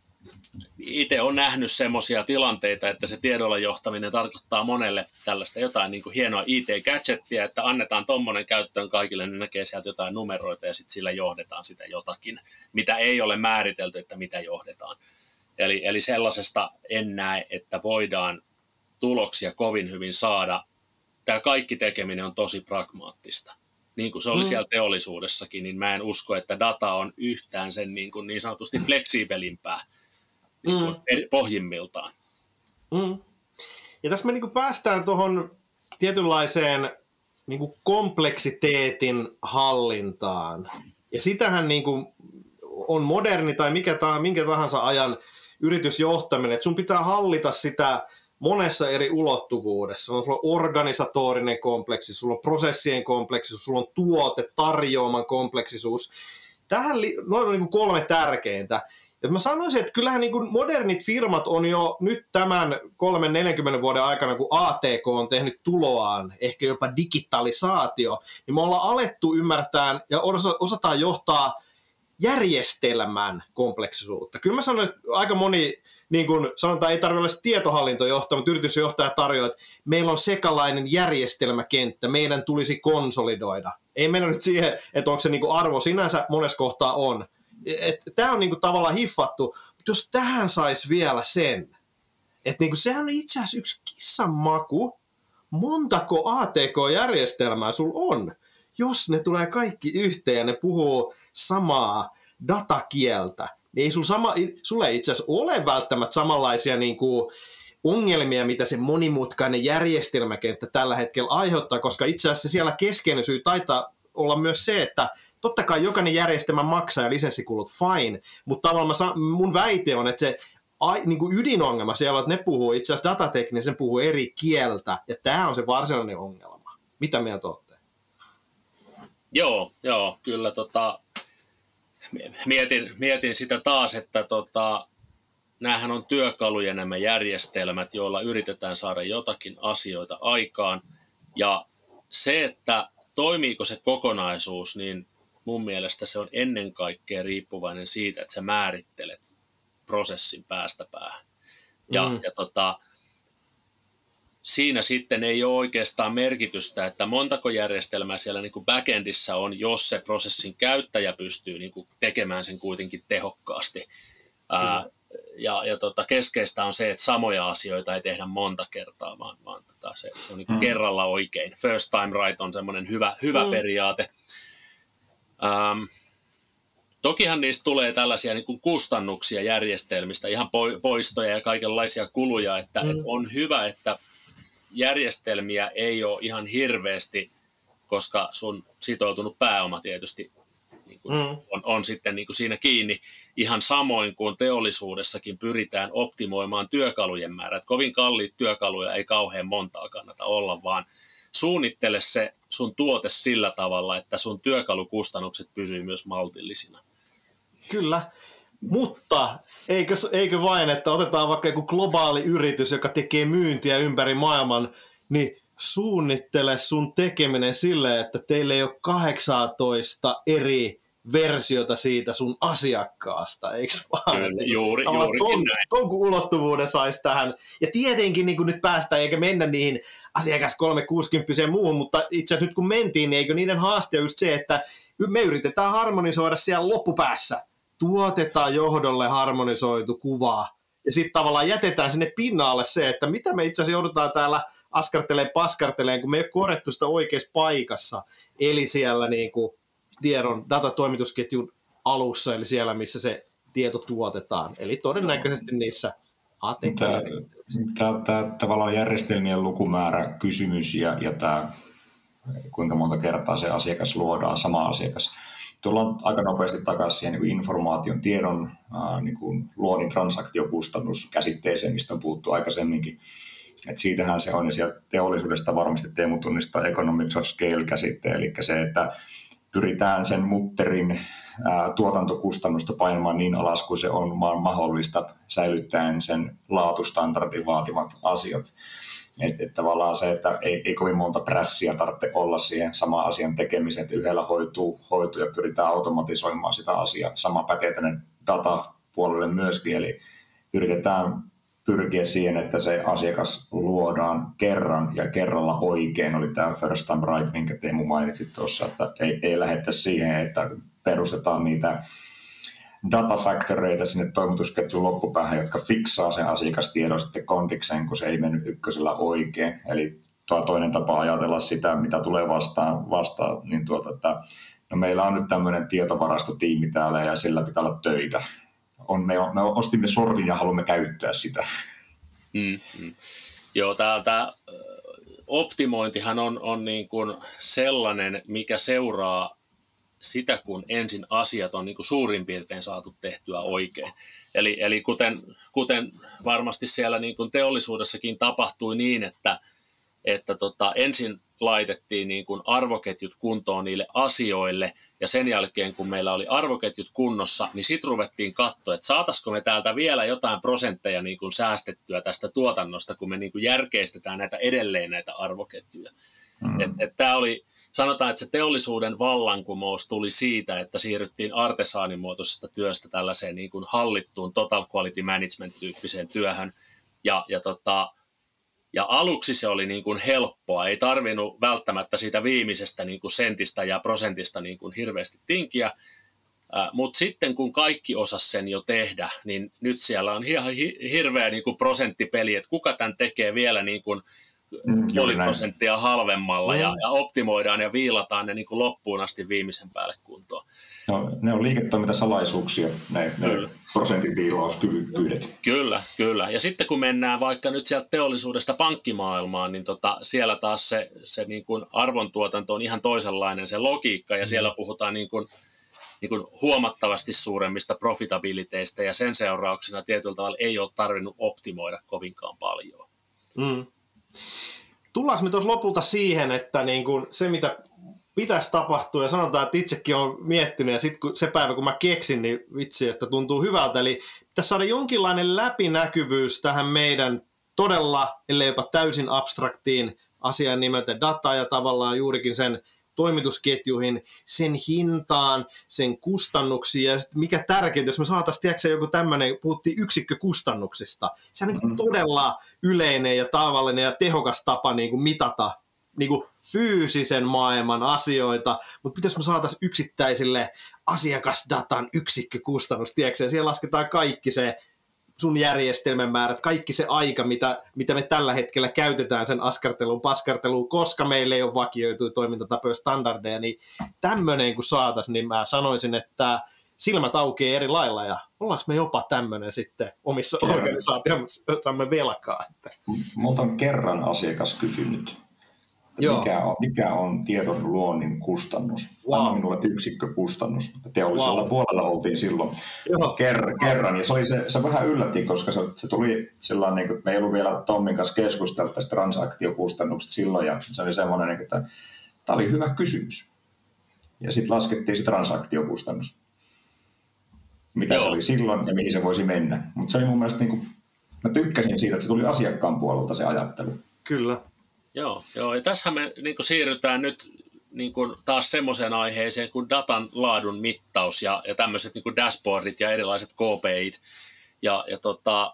itse olen nähnyt semmoisia tilanteita, että se tiedolla johtaminen tarkoittaa monelle tällaista jotain niin kuin hienoa I T-gadgettia, että annetaan tommonen käyttöön kaikille, niin näkee sieltä jotain numeroita ja sitten sillä johdetaan sitä jotakin, mitä ei ole määritelty, että mitä johdetaan. Eli, eli sellaisesta en näe, että voidaan tuloksia kovin hyvin saada. Tämä kaikki tekeminen on tosi pragmaattista. Niin kuin se oli mm. siellä teollisuudessakin, niin mä en usko, että data on yhtään sen niin, kuin niin sanotusti fleksiibelimpää niin kuin mm. pohjimmiltaan.
Mm. Ja tässä me niin kuin päästään tuohon tietynlaiseen niin kuin kompleksiteetin hallintaan. Ja sitähän niin kuin on moderni tai mikä tahansa, minkä tahansa ajan yritysjohtaminen, että sun pitää hallita sitä monessa eri ulottuvuudessa. Sulla on organisatorinen kompleksisuus, sulla on prosessien kompleksisuus, sulla on tuote, tarjoaman kompleksisuus. Tähän li- noin on niin kuin kolme tärkeintä. Ja mä sanoisin, että kyllähän niin kuin modernit firmat on jo nyt tämän kolmen neljänkymmenen vuoden aikana, kun A T K on tehnyt tuloaan, ehkä jopa digitalisaatio, niin me ollaan alettu ymmärtää ja osataan johtaa järjestelmän kompleksisuutta. Kyllä mä sanoisin, että aika moni, niin kuin sanotaan, ei tarvitse olla tietohallintojohtaja, mutta yritysjohtaja tarjoaa, että meillä on sekalainen järjestelmäkenttä, meidän tulisi konsolidoida. Ei mennä nyt siihen, että onko se niin kuin arvo sinänsä, monessa kohtaa on. Tämä on niin kuin tavallaan hiffattu, mutta jos tähän saisi vielä sen, että niin kuin sehän on itse asiassa yksi kissan maku, montako A T K-järjestelmää sulla on, jos ne tulee kaikki yhteen ja ne puhuu samaa datakieltä, niin ei sulla, sama, sulla ei itse asiassa ole välttämättä samanlaisia niin kuin ongelmia, mitä se monimutkainen järjestelmäkenttä tällä hetkellä aiheuttaa, koska itse asiassa siellä keskeinen syy taitaa olla myös se, että totta kai jokainen järjestelmä maksaa ja lisenssikulut fine, mutta tavallaan mun väite on, että se niin kuin ydinongelma siellä on, että ne puhuu itse asiassa datateknisesti, ne puhuu eri kieltä, ja tämä on se varsinainen ongelma. Mitä mieltä olette?
Joo, joo, kyllä tota, mietin, mietin sitä taas, että tota, näähän on työkaluja nämä järjestelmät, joilla yritetään saada jotakin asioita aikaan, ja se, että toimiiko se kokonaisuus, niin mun mielestä se on ennen kaikkea riippuvainen siitä, että sä määrittelet prosessin päästä päähän. Ja, mm. ja tota, siinä sitten ei ole oikeastaan merkitystä, että montako järjestelmää siellä niin kuin backendissä on, jos se prosessin käyttäjä pystyy niin kuin tekemään sen kuitenkin tehokkaasti. Ää, ja ja tota, keskeistä on se, että samoja asioita ei tehdä monta kertaa, vaan, vaan tota, se, se on niin kuin mm. kerralla oikein. First time right on semmoinen hyvä, hyvä mm. periaate. Ähm, Tokihan niistä tulee tällaisia niin kuin kustannuksia järjestelmistä, ihan poistoja ja kaikenlaisia kuluja, että, mm. että on hyvä, että järjestelmiä ei ole ihan hirveästi, koska sun sitoutunut pääoma tietysti niin kuin mm. on, on sitten niin kuin siinä kiinni. Ihan samoin kuin teollisuudessakin pyritään optimoimaan työkalujen määrät. Kovin kalliit työkaluja ei kauhean montaa kannata olla, vaan suunnittele se sun tuote sillä tavalla, että sun työkalukustannukset pysyy myös maltillisina.
Kyllä, mutta eikö, eikö vain, että otetaan vaikka joku globaali yritys, joka tekee myyntiä ympäri maailman, niin suunnittele sun tekeminen silleen, että teillä ei ole kahdeksantoista eri versiota siitä sun asiakkaasta, eikö vaan?
Kyllä, juuri, juurikin
ton,
näin.
Ton kun ulottuvuuden saisi tähän. Ja tietenkin niin kun nyt päästään, eikä mennä niihin asiakas kolmesataakuusikymmentä ja muuhun, mutta itse asiassa nyt kun mentiin, niin eikö niiden haaste on just se, että me yritetään harmonisoida siellä loppupäässä. Tuotetaan johdolle harmonisoitu kuva. Ja sitten tavallaan jätetään sinne pinnalle se, että mitä me itse asiassa joudutaan täällä askarteleen paskarteleen, kun me ei ole korjattu sitä oikeassa paikassa. Eli siellä niin kuin tiedon datatoimitusketjun alussa, eli siellä, missä se tieto tuotetaan. Eli todennäköisesti niissä A T K-järjestelmissä.
Tämä, tämä tavallaan järjestelmien lukumäärä kysymys ja, ja tämä, kuinka monta kertaa se asiakas luodaan, sama asiakas. Tullaan aika nopeasti takaisin siihen niin kuin informaation tiedon ää, niin kuin luonnin transaktiokustannus käsitteeseen, mistä on puhuttu aikaisemminkin. Et siitähän se on, ja sieltä teollisuudesta varmasti Teemu tunnistaa economics of scale-käsitteen, eli se, että pyritään sen mutterin ää, tuotantokustannusta painamaan niin alas kuin se on maan mahdollista säilyttäen sen laatustandardin vaatimat asiat. Että et tavallaan se, että ei, ei kovin monta prässiä tarvitse olla siihen samaan asian tekemiseen, että yhdellä hoituu, hoituu ja pyritään automatisoimaan sitä asiaa. Sama pätee tänne datapuolelle myöskin, eli yritetään pyrkiä siihen, että se asiakas luodaan kerran ja kerralla oikein. Oli tämä first time right, minkä Teemu mainitsit tuossa, että ei, ei lähdetä siihen, että perustetaan niitä datafactoreita sinne toimitusketjun loppupäähän, jotka fiksaa sen asiakastiedon sitten kondikseen, kun se ei mennyt ykkösellä oikein. Eli tuo toinen tapa ajatella sitä, mitä tulee vastaan, vastaan niin tuota, että no meillä on nyt tämmöinen tietovarastotiimi täällä ja sillä pitää olla töitä. On, me, me ostimme sorvin ja haluamme käyttää sitä.
Mm, mm. Joo, tämä optimointihan on, on niin kuin sellainen, mikä seuraa sitä, kun ensin asiat on niin kuin suurin piirtein saatu tehtyä oikein. Eli, eli kuten, kuten varmasti siellä niin kuin teollisuudessakin tapahtui niin, että, että tota, ensin laitettiin niin kuin arvoketjut kuntoon niille asioille, ja sen jälkeen, kun meillä oli arvoketjut kunnossa, niin sitten ruvettiin katsoa, että saataisiko me täältä vielä jotain prosentteja niin kuin säästettyä tästä tuotannosta, kun me niin kuin järkeistetään näitä edelleen näitä arvoketjuja. Mm. Et, et tää oli, sanotaan, että se teollisuuden vallankumous tuli siitä, että siirryttiin artesaanimuotoisesta työstä tällaiseen niin kuin hallittuun total quality management-tyyppiseen työhön. Ja, ja, tota, ja aluksi se oli niin kuin helppoa, ei tarvinnut välttämättä siitä viimeisestä niin kuin sentistä ja prosentista niin kuin hirveästi tinkiä. Mutta sitten kun kaikki osas sen jo tehdä, niin nyt siellä on hirveä niin kuin prosenttipeli, että kuka tämän tekee vielä niin kuin mm, puoli prosenttia halvemmalla mm. ja, ja optimoidaan ja viilataan ne niin kuin loppuun asti viimeisen päälle kuntoon.
No, ne on liiketoimintasalaisuuksia, ne, ne prosentin viilauskyvykkyydet.
Kyllä, kyllä. Ja sitten kun mennään vaikka nyt sieltä teollisuudesta pankkimaailmaan, niin tota, siellä taas se, se niin kuin arvontuotanto on ihan toisenlainen, se logiikka, ja siellä puhutaan niin kuin, niin kuin huomattavasti suuremmista profitabiliteista, ja sen seurauksena tietyllä tavalla ei ole tarvinnut optimoida kovinkaan paljon.
Mm. Tullaanko me tuossa lopulta siihen, että niin kuin se mitä pitäisi tapahtua, ja sanotaan, että itsekin olen miettinyt, ja sitten se päivä, kun mä keksin, niin vitsi, että tuntuu hyvältä. Eli pitäisi saada jonkinlainen läpinäkyvyys tähän meidän todella, ellei jopa täysin abstraktiin asian nimeltä dataa, ja tavallaan juurikin sen toimitusketjuihin, sen hintaan, sen kustannuksiin, ja sitten mikä tärkeintä, jos me saataisiin, tiedätkö joku tämmöinen, puhuttiin yksikkökustannuksista, se on mm. todella yleinen ja tavallinen ja tehokas tapa niin kuin mitata niin kuin fyysisen maailman asioita, mutta pitäisi me saataisiin yksittäisille asiakasdatan yksikkökustannus, tiedätkö, ja siellä lasketaan kaikki se sun järjestelmän määrät, kaikki se aika, mitä, mitä me tällä hetkellä käytetään sen askarteluun, paskarteluun, koska meillä ei ole vakioituja toimintatapoja standardeja, niin tämmöinen kun saataisiin, niin mä sanoisin, että silmät aukeaa eri lailla ja ollaanko me jopa tämmöinen sitten omissa organisaatioissamme velkaa. Että.
Multa on kerran asiakas kysynyt, mikä on, mikä on tiedon luonnin kustannus. Wow. Anna minulle yksikkökustannus. Teollisella wow. puolella oltiin silloin ker- kerran. Ja se, oli se, se vähän yllätti, koska se, se tuli sellainen, niin kuin, me ei ollut vielä Tommin kanssa keskustella tästä transaktiokustannuksesta silloin. Ja se oli semmoinen, että tämä oli hyvä kysymys. Ja sitten laskettiin se transaktiokustannus. Mitä Joo. se oli silloin ja mihin se voisi mennä. Mutta se oli mun mielestä, niin kuin, mä tykkäsin siitä, että se tuli asiakkaan puolelta se ajattelu.
Kyllä.
Joo, joo, ja tässä me niin kuin siirrytään nyt niin kuin taas semmoiseen aiheeseen kuin datan laadun mittaus ja, ja tämmöiset niin kuin dashboardit ja erilaiset K P I:t. Ja, ja tota,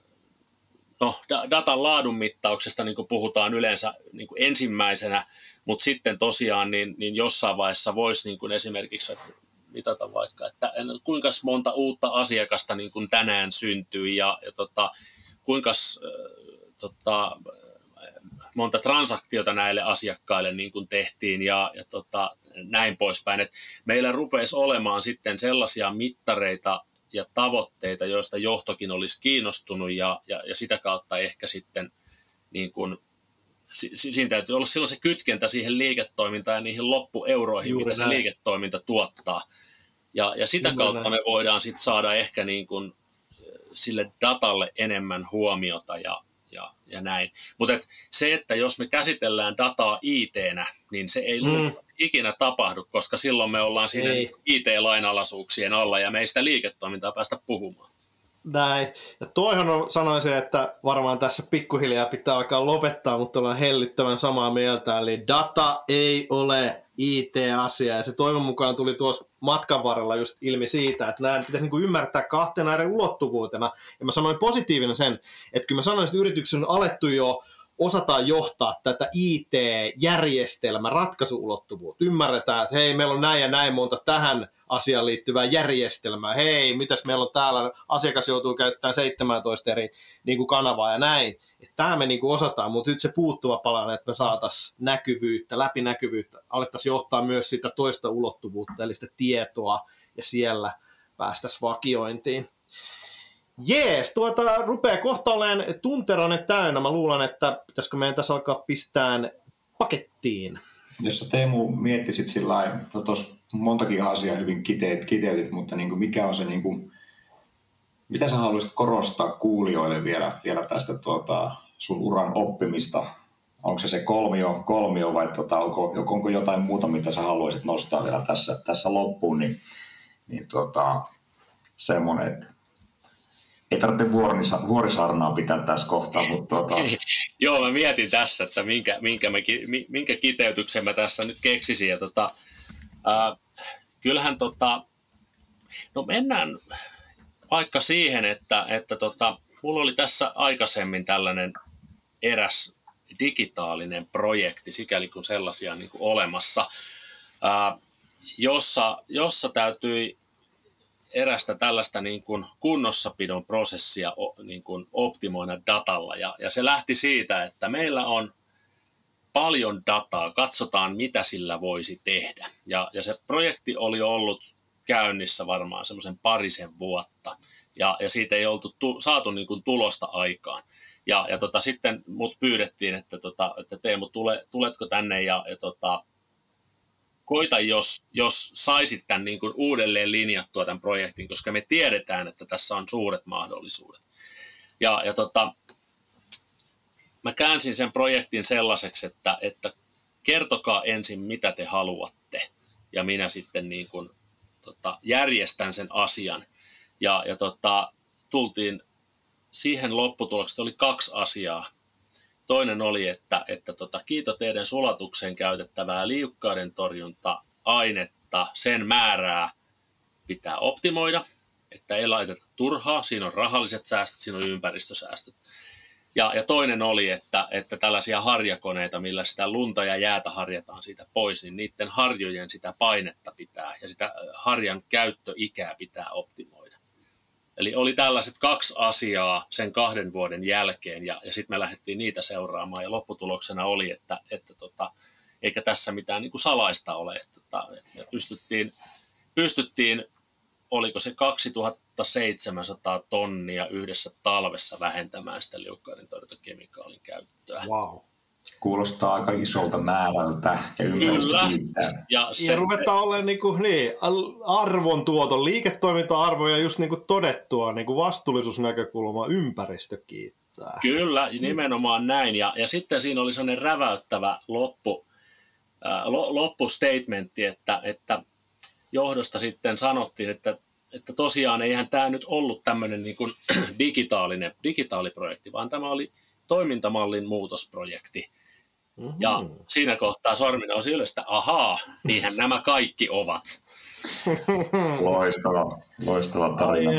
no, datan laadun mittauksesta niin kuin puhutaan yleensä niin kuin ensimmäisenä, mutta sitten tosiaan niin, niin jossain vaiheessa voisi niin kuin esimerkiksi että mitata vaikka, että kuinka monta uutta asiakasta niin kuin tänään syntyi ja, ja tota, kuinka äh, tota, monta transaktiota näille asiakkaille niin kuin tehtiin ja, ja tota, näin poispäin. Et meillä rupesi olemaan sitten sellaisia mittareita ja tavoitteita, joista johtokin olisi kiinnostunut ja, ja, ja sitä kautta ehkä sitten niin kuin, si, siinä täytyy olla silloin se kytkentä siihen liiketoimintaan ja niihin loppueuroihin, Juuri mitä näin. se liiketoiminta tuottaa. Ja, ja sitä Juuri kautta näin. me voidaan sitten saada ehkä niin kuin sille datalle enemmän huomiota ja Ja, ja näin. Mutta et se, että jos me käsitellään dataa I T:nä, niin se ei mm. ikinä tapahdu, koska silloin me ollaan siinä ei. I T-lainalaisuuksien alla ja me ei sitä liiketoimintaa päästä puhumaan.
Näin. Ja toihan sanoisin, että varmaan tässä pikkuhiljaa pitää alkaa lopettaa, mutta ollaan hellyttävän samaa mieltä. Eli data ei ole I T-asia. Ja se toivon mukaan tuli tuossa matkan varrella just ilmi siitä, että nämä pitäisi niin kuin ymmärtää kahtena eri ulottuvuutena. Ja mä sanoin positiivinen sen, että kyllä mä sanoin, että yrityksen on alettu jo osataan johtaa tätä I T-järjestelmä ratkaisuulottuvuutta. Ymmärretään, että hei, meillä on näin ja näin monta tähän asiaan liittyvää järjestelmää. Hei, mitäs meillä on täällä, asiakas joutuu käyttämään seitsemäntoista eri niin kuin kanavaa ja näin. Että tämä me niin kuin osataan, mutta nyt se puuttuva palanen, että me saataisiin näkyvyyttä, läpinäkyvyyttä, alettaisiin johtaa myös sitä toista ulottuvuutta, eli sitä tietoa, ja siellä päästäisiin vakiointiin. Jees, tuota rupeaa kohta olemaan tunteroinen täynnä. Mä luulen, että pitäisikö meidän tässä alkaa pistään pakettiin.
Jos sä Teemu miettisit sillä lailla, no tuossa montakin asiaa hyvin kiteytit, kiteytit mutta niin kuin mikä on se, niin kuin, mitä sä haluaisit korostaa kuulijoille vielä, vielä tästä tuota, sun uran oppimista? Onko se se kolmio, kolmio vai tuota, onko, onko jotain muuta, mitä sä haluaisit nostaa vielä tässä, tässä loppuun? Niin, niin tuota, semmoinen, että ei tarvitse vuorisa, vuorisaarnaa pitää tässä kohtaa, mutta tuota...
Joo, mä mietin tässä, että minkä, minkä, mä, minkä kiteytyksen mä tässä nyt keksisin. Ja tota, äh, kyllähän tota, no mennään vaikka siihen, että, että tota, mulla oli tässä aikaisemmin tällainen eräs digitaalinen projekti, sikäli kun sellaisia on niin kuin olemassa, äh, jossa, jossa täytyi erästä tällaista niin kuin kunnossapidon prosessia niin kuin optimoida datalla. Ja, ja se lähti siitä, että meillä on paljon dataa, katsotaan mitä sillä voisi tehdä. Ja, ja se projekti oli ollut käynnissä varmaan semmoisen parisen vuotta. Ja, ja siitä ei oltu tu, saatu niin kuin tulosta aikaan. Ja, ja tota, sitten mut pyydettiin, että, tota, että Teemu, tule, tuletko tänne ja, ja tota, koita, jos, jos saisit tämän niin kuin uudelleen linjattua tämän projektin, koska me tiedetään, että tässä on suuret mahdollisuudet. Ja, ja tota, mä käänsin sen projektin sellaiseksi, että, että kertokaa ensin, mitä te haluatte, ja minä sitten niin kuin, tota, järjestän sen asian. Ja, ja tota, tultiin siihen lopputulokseen, oli kaksi asiaa. Toinen oli, että, että tota, kiitoteiden sulatukseen käytettävää liukkauden torjunta-ainetta, sen määrää pitää optimoida, että ei laiteta turhaa, siinä on rahalliset säästöt, siinä on ympäristösäästöt. Ja, ja toinen oli, että, että tällaisia harjakoneita, millä sitä lunta ja jäätä harjataan siitä pois, niin niiden harjojen sitä painetta pitää ja sitä harjan käyttöikää pitää optimoida. Eli oli tällaiset kaksi asiaa sen kahden vuoden jälkeen, ja, ja sitten me lähdettiin niitä seuraamaan, ja lopputuloksena oli, että, että tota, eikä tässä mitään niin kuin salaista ole, että, että me pystyttiin, pystyttiin oliko se kaksituhattaseitsemänsataa tonnia yhdessä talvessa vähentämään sitä liukkaiden torjuntakemikaalin käyttöä.
Wow.
Kuulostaa aika isolta määrältä ja ympäristö kiittää.
Ja, se, ja ruvetaan olemaan niin kuin, niin, arvon tuoton, liiketoiminta-arvo ja just niin kuin todettua niin kuin vastuullisuusnäkökulma, ympäristö kiittää.
Kyllä, nimenomaan näin. Ja, ja sitten siinä oli sellainen räväyttävä loppu, äh, loppustatementti, että, että johdosta sitten sanottiin, että, että tosiaan eihän tämä nyt ollut tämmöinen niin kuin digitaalinen, digitaaliprojekti, vaan tämä oli toimintamallin muutosprojekti. Mm-hmm. Ja siinä kohtaa sormi nousi ylös, että ahaa, niinhän nämä kaikki ovat.
Loistava, loistava tarina.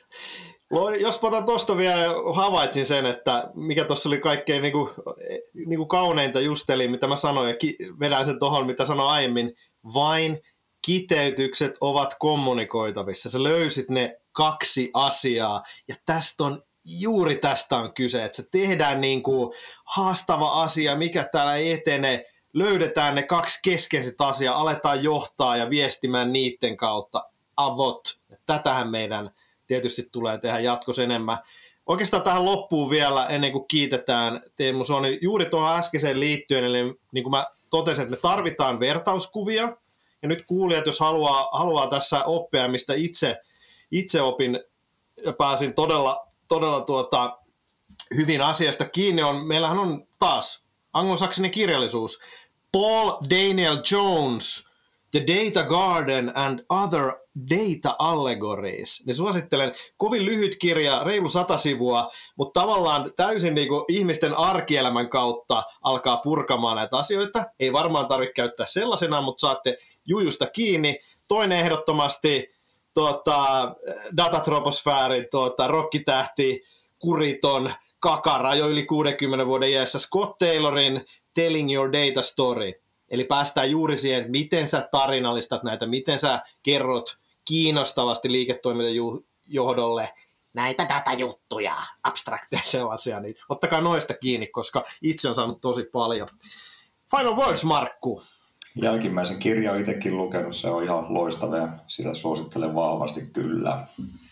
Jos otan tuosta vielä, havaitsin sen, että mikä tuossa oli kaikkein niin kuin, niin kuin kauneinta justeli, mitä mä sanoin, ja ki- vedän sen tuohon, mitä sanoin aiemmin, vain kiteytykset ovat kommunikoitavissa. Sä löysit ne kaksi asiaa, ja tästä on juuri tästä on kyse, että se tehdään niin kuin haastava asia, mikä täällä ei etene, löydetään ne kaksi keskeiset asiaa, aletaan johtaa ja viestimään niiden kautta avot. Tätähän meidän tietysti tulee tehdä jatkossa enemmän. Oikeastaan tähän loppuun vielä, ennen kuin kiitetään Teemu Soini, juuri tuohon äskeiseen liittyen, eli niin kuin mä totesin, että me tarvitaan vertauskuvia, ja nyt kuulijat, jos haluaa, haluaa tässä oppia, mistä itse, itse opin ja pääsin todella todella tuota, hyvin asiasta kiinni on, meillähän on taas anglosaksinen kirjallisuus, Paul Daniel Jones, The Data Garden and Other Data Allegories. Ne suosittelen, kovin lyhyt kirja, reilu sata sivua, mutta tavallaan täysin niin kuin ihmisten arkielämän kautta alkaa purkamaan näitä asioita. Ei varmaan tarvitse käyttää sellaisena, mutta saatte jujusta kiinni. Toinen ehdottomasti Tuota, datatroposfäärin tuota, rokkitähti, kuriton, kakara jo yli kuudenkymmenen vuoden iässä Scott Taylorin Telling Your Data Story. Eli päästään juuri siihen, miten sä tarinallistat näitä, miten sä kerrot kiinnostavasti liiketoimintajohdolle näitä datajuttuja, abstrakteja sellaisia, niin ottakaa noista kiinni, koska itse on saanut tosi paljon. Final words, Markku.
Jälkimmäisen kirjan itsekin lukenut, se on ihan loistava ja sitä suosittelen vahvasti kyllä.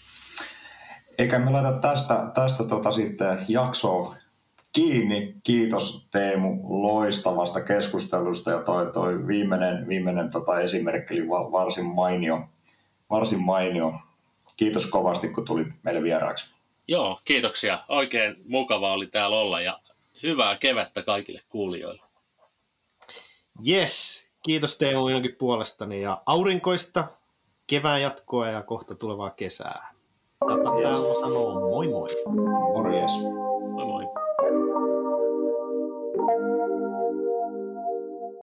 Eikä me laita tästä, tästä tota sitten jaksoa kiinni. Kiitos Teemu loistavasta keskustelusta ja toi, toi viimeinen, viimeinen tota esimerkki oli varsin mainio, varsin mainio. Kiitos kovasti, kun tulit meille vieraaksi.
Joo, kiitoksia. Oikein mukavaa oli täällä olla ja hyvää kevättä kaikille kuulijoille.
Yes, kiitos Teemu minunkin puolestani ja aurinkoista kevään jatkoa ja kohta tulevaa kesää. Data Pääoma sanoo moi moi.
Morjes.
Moi moi.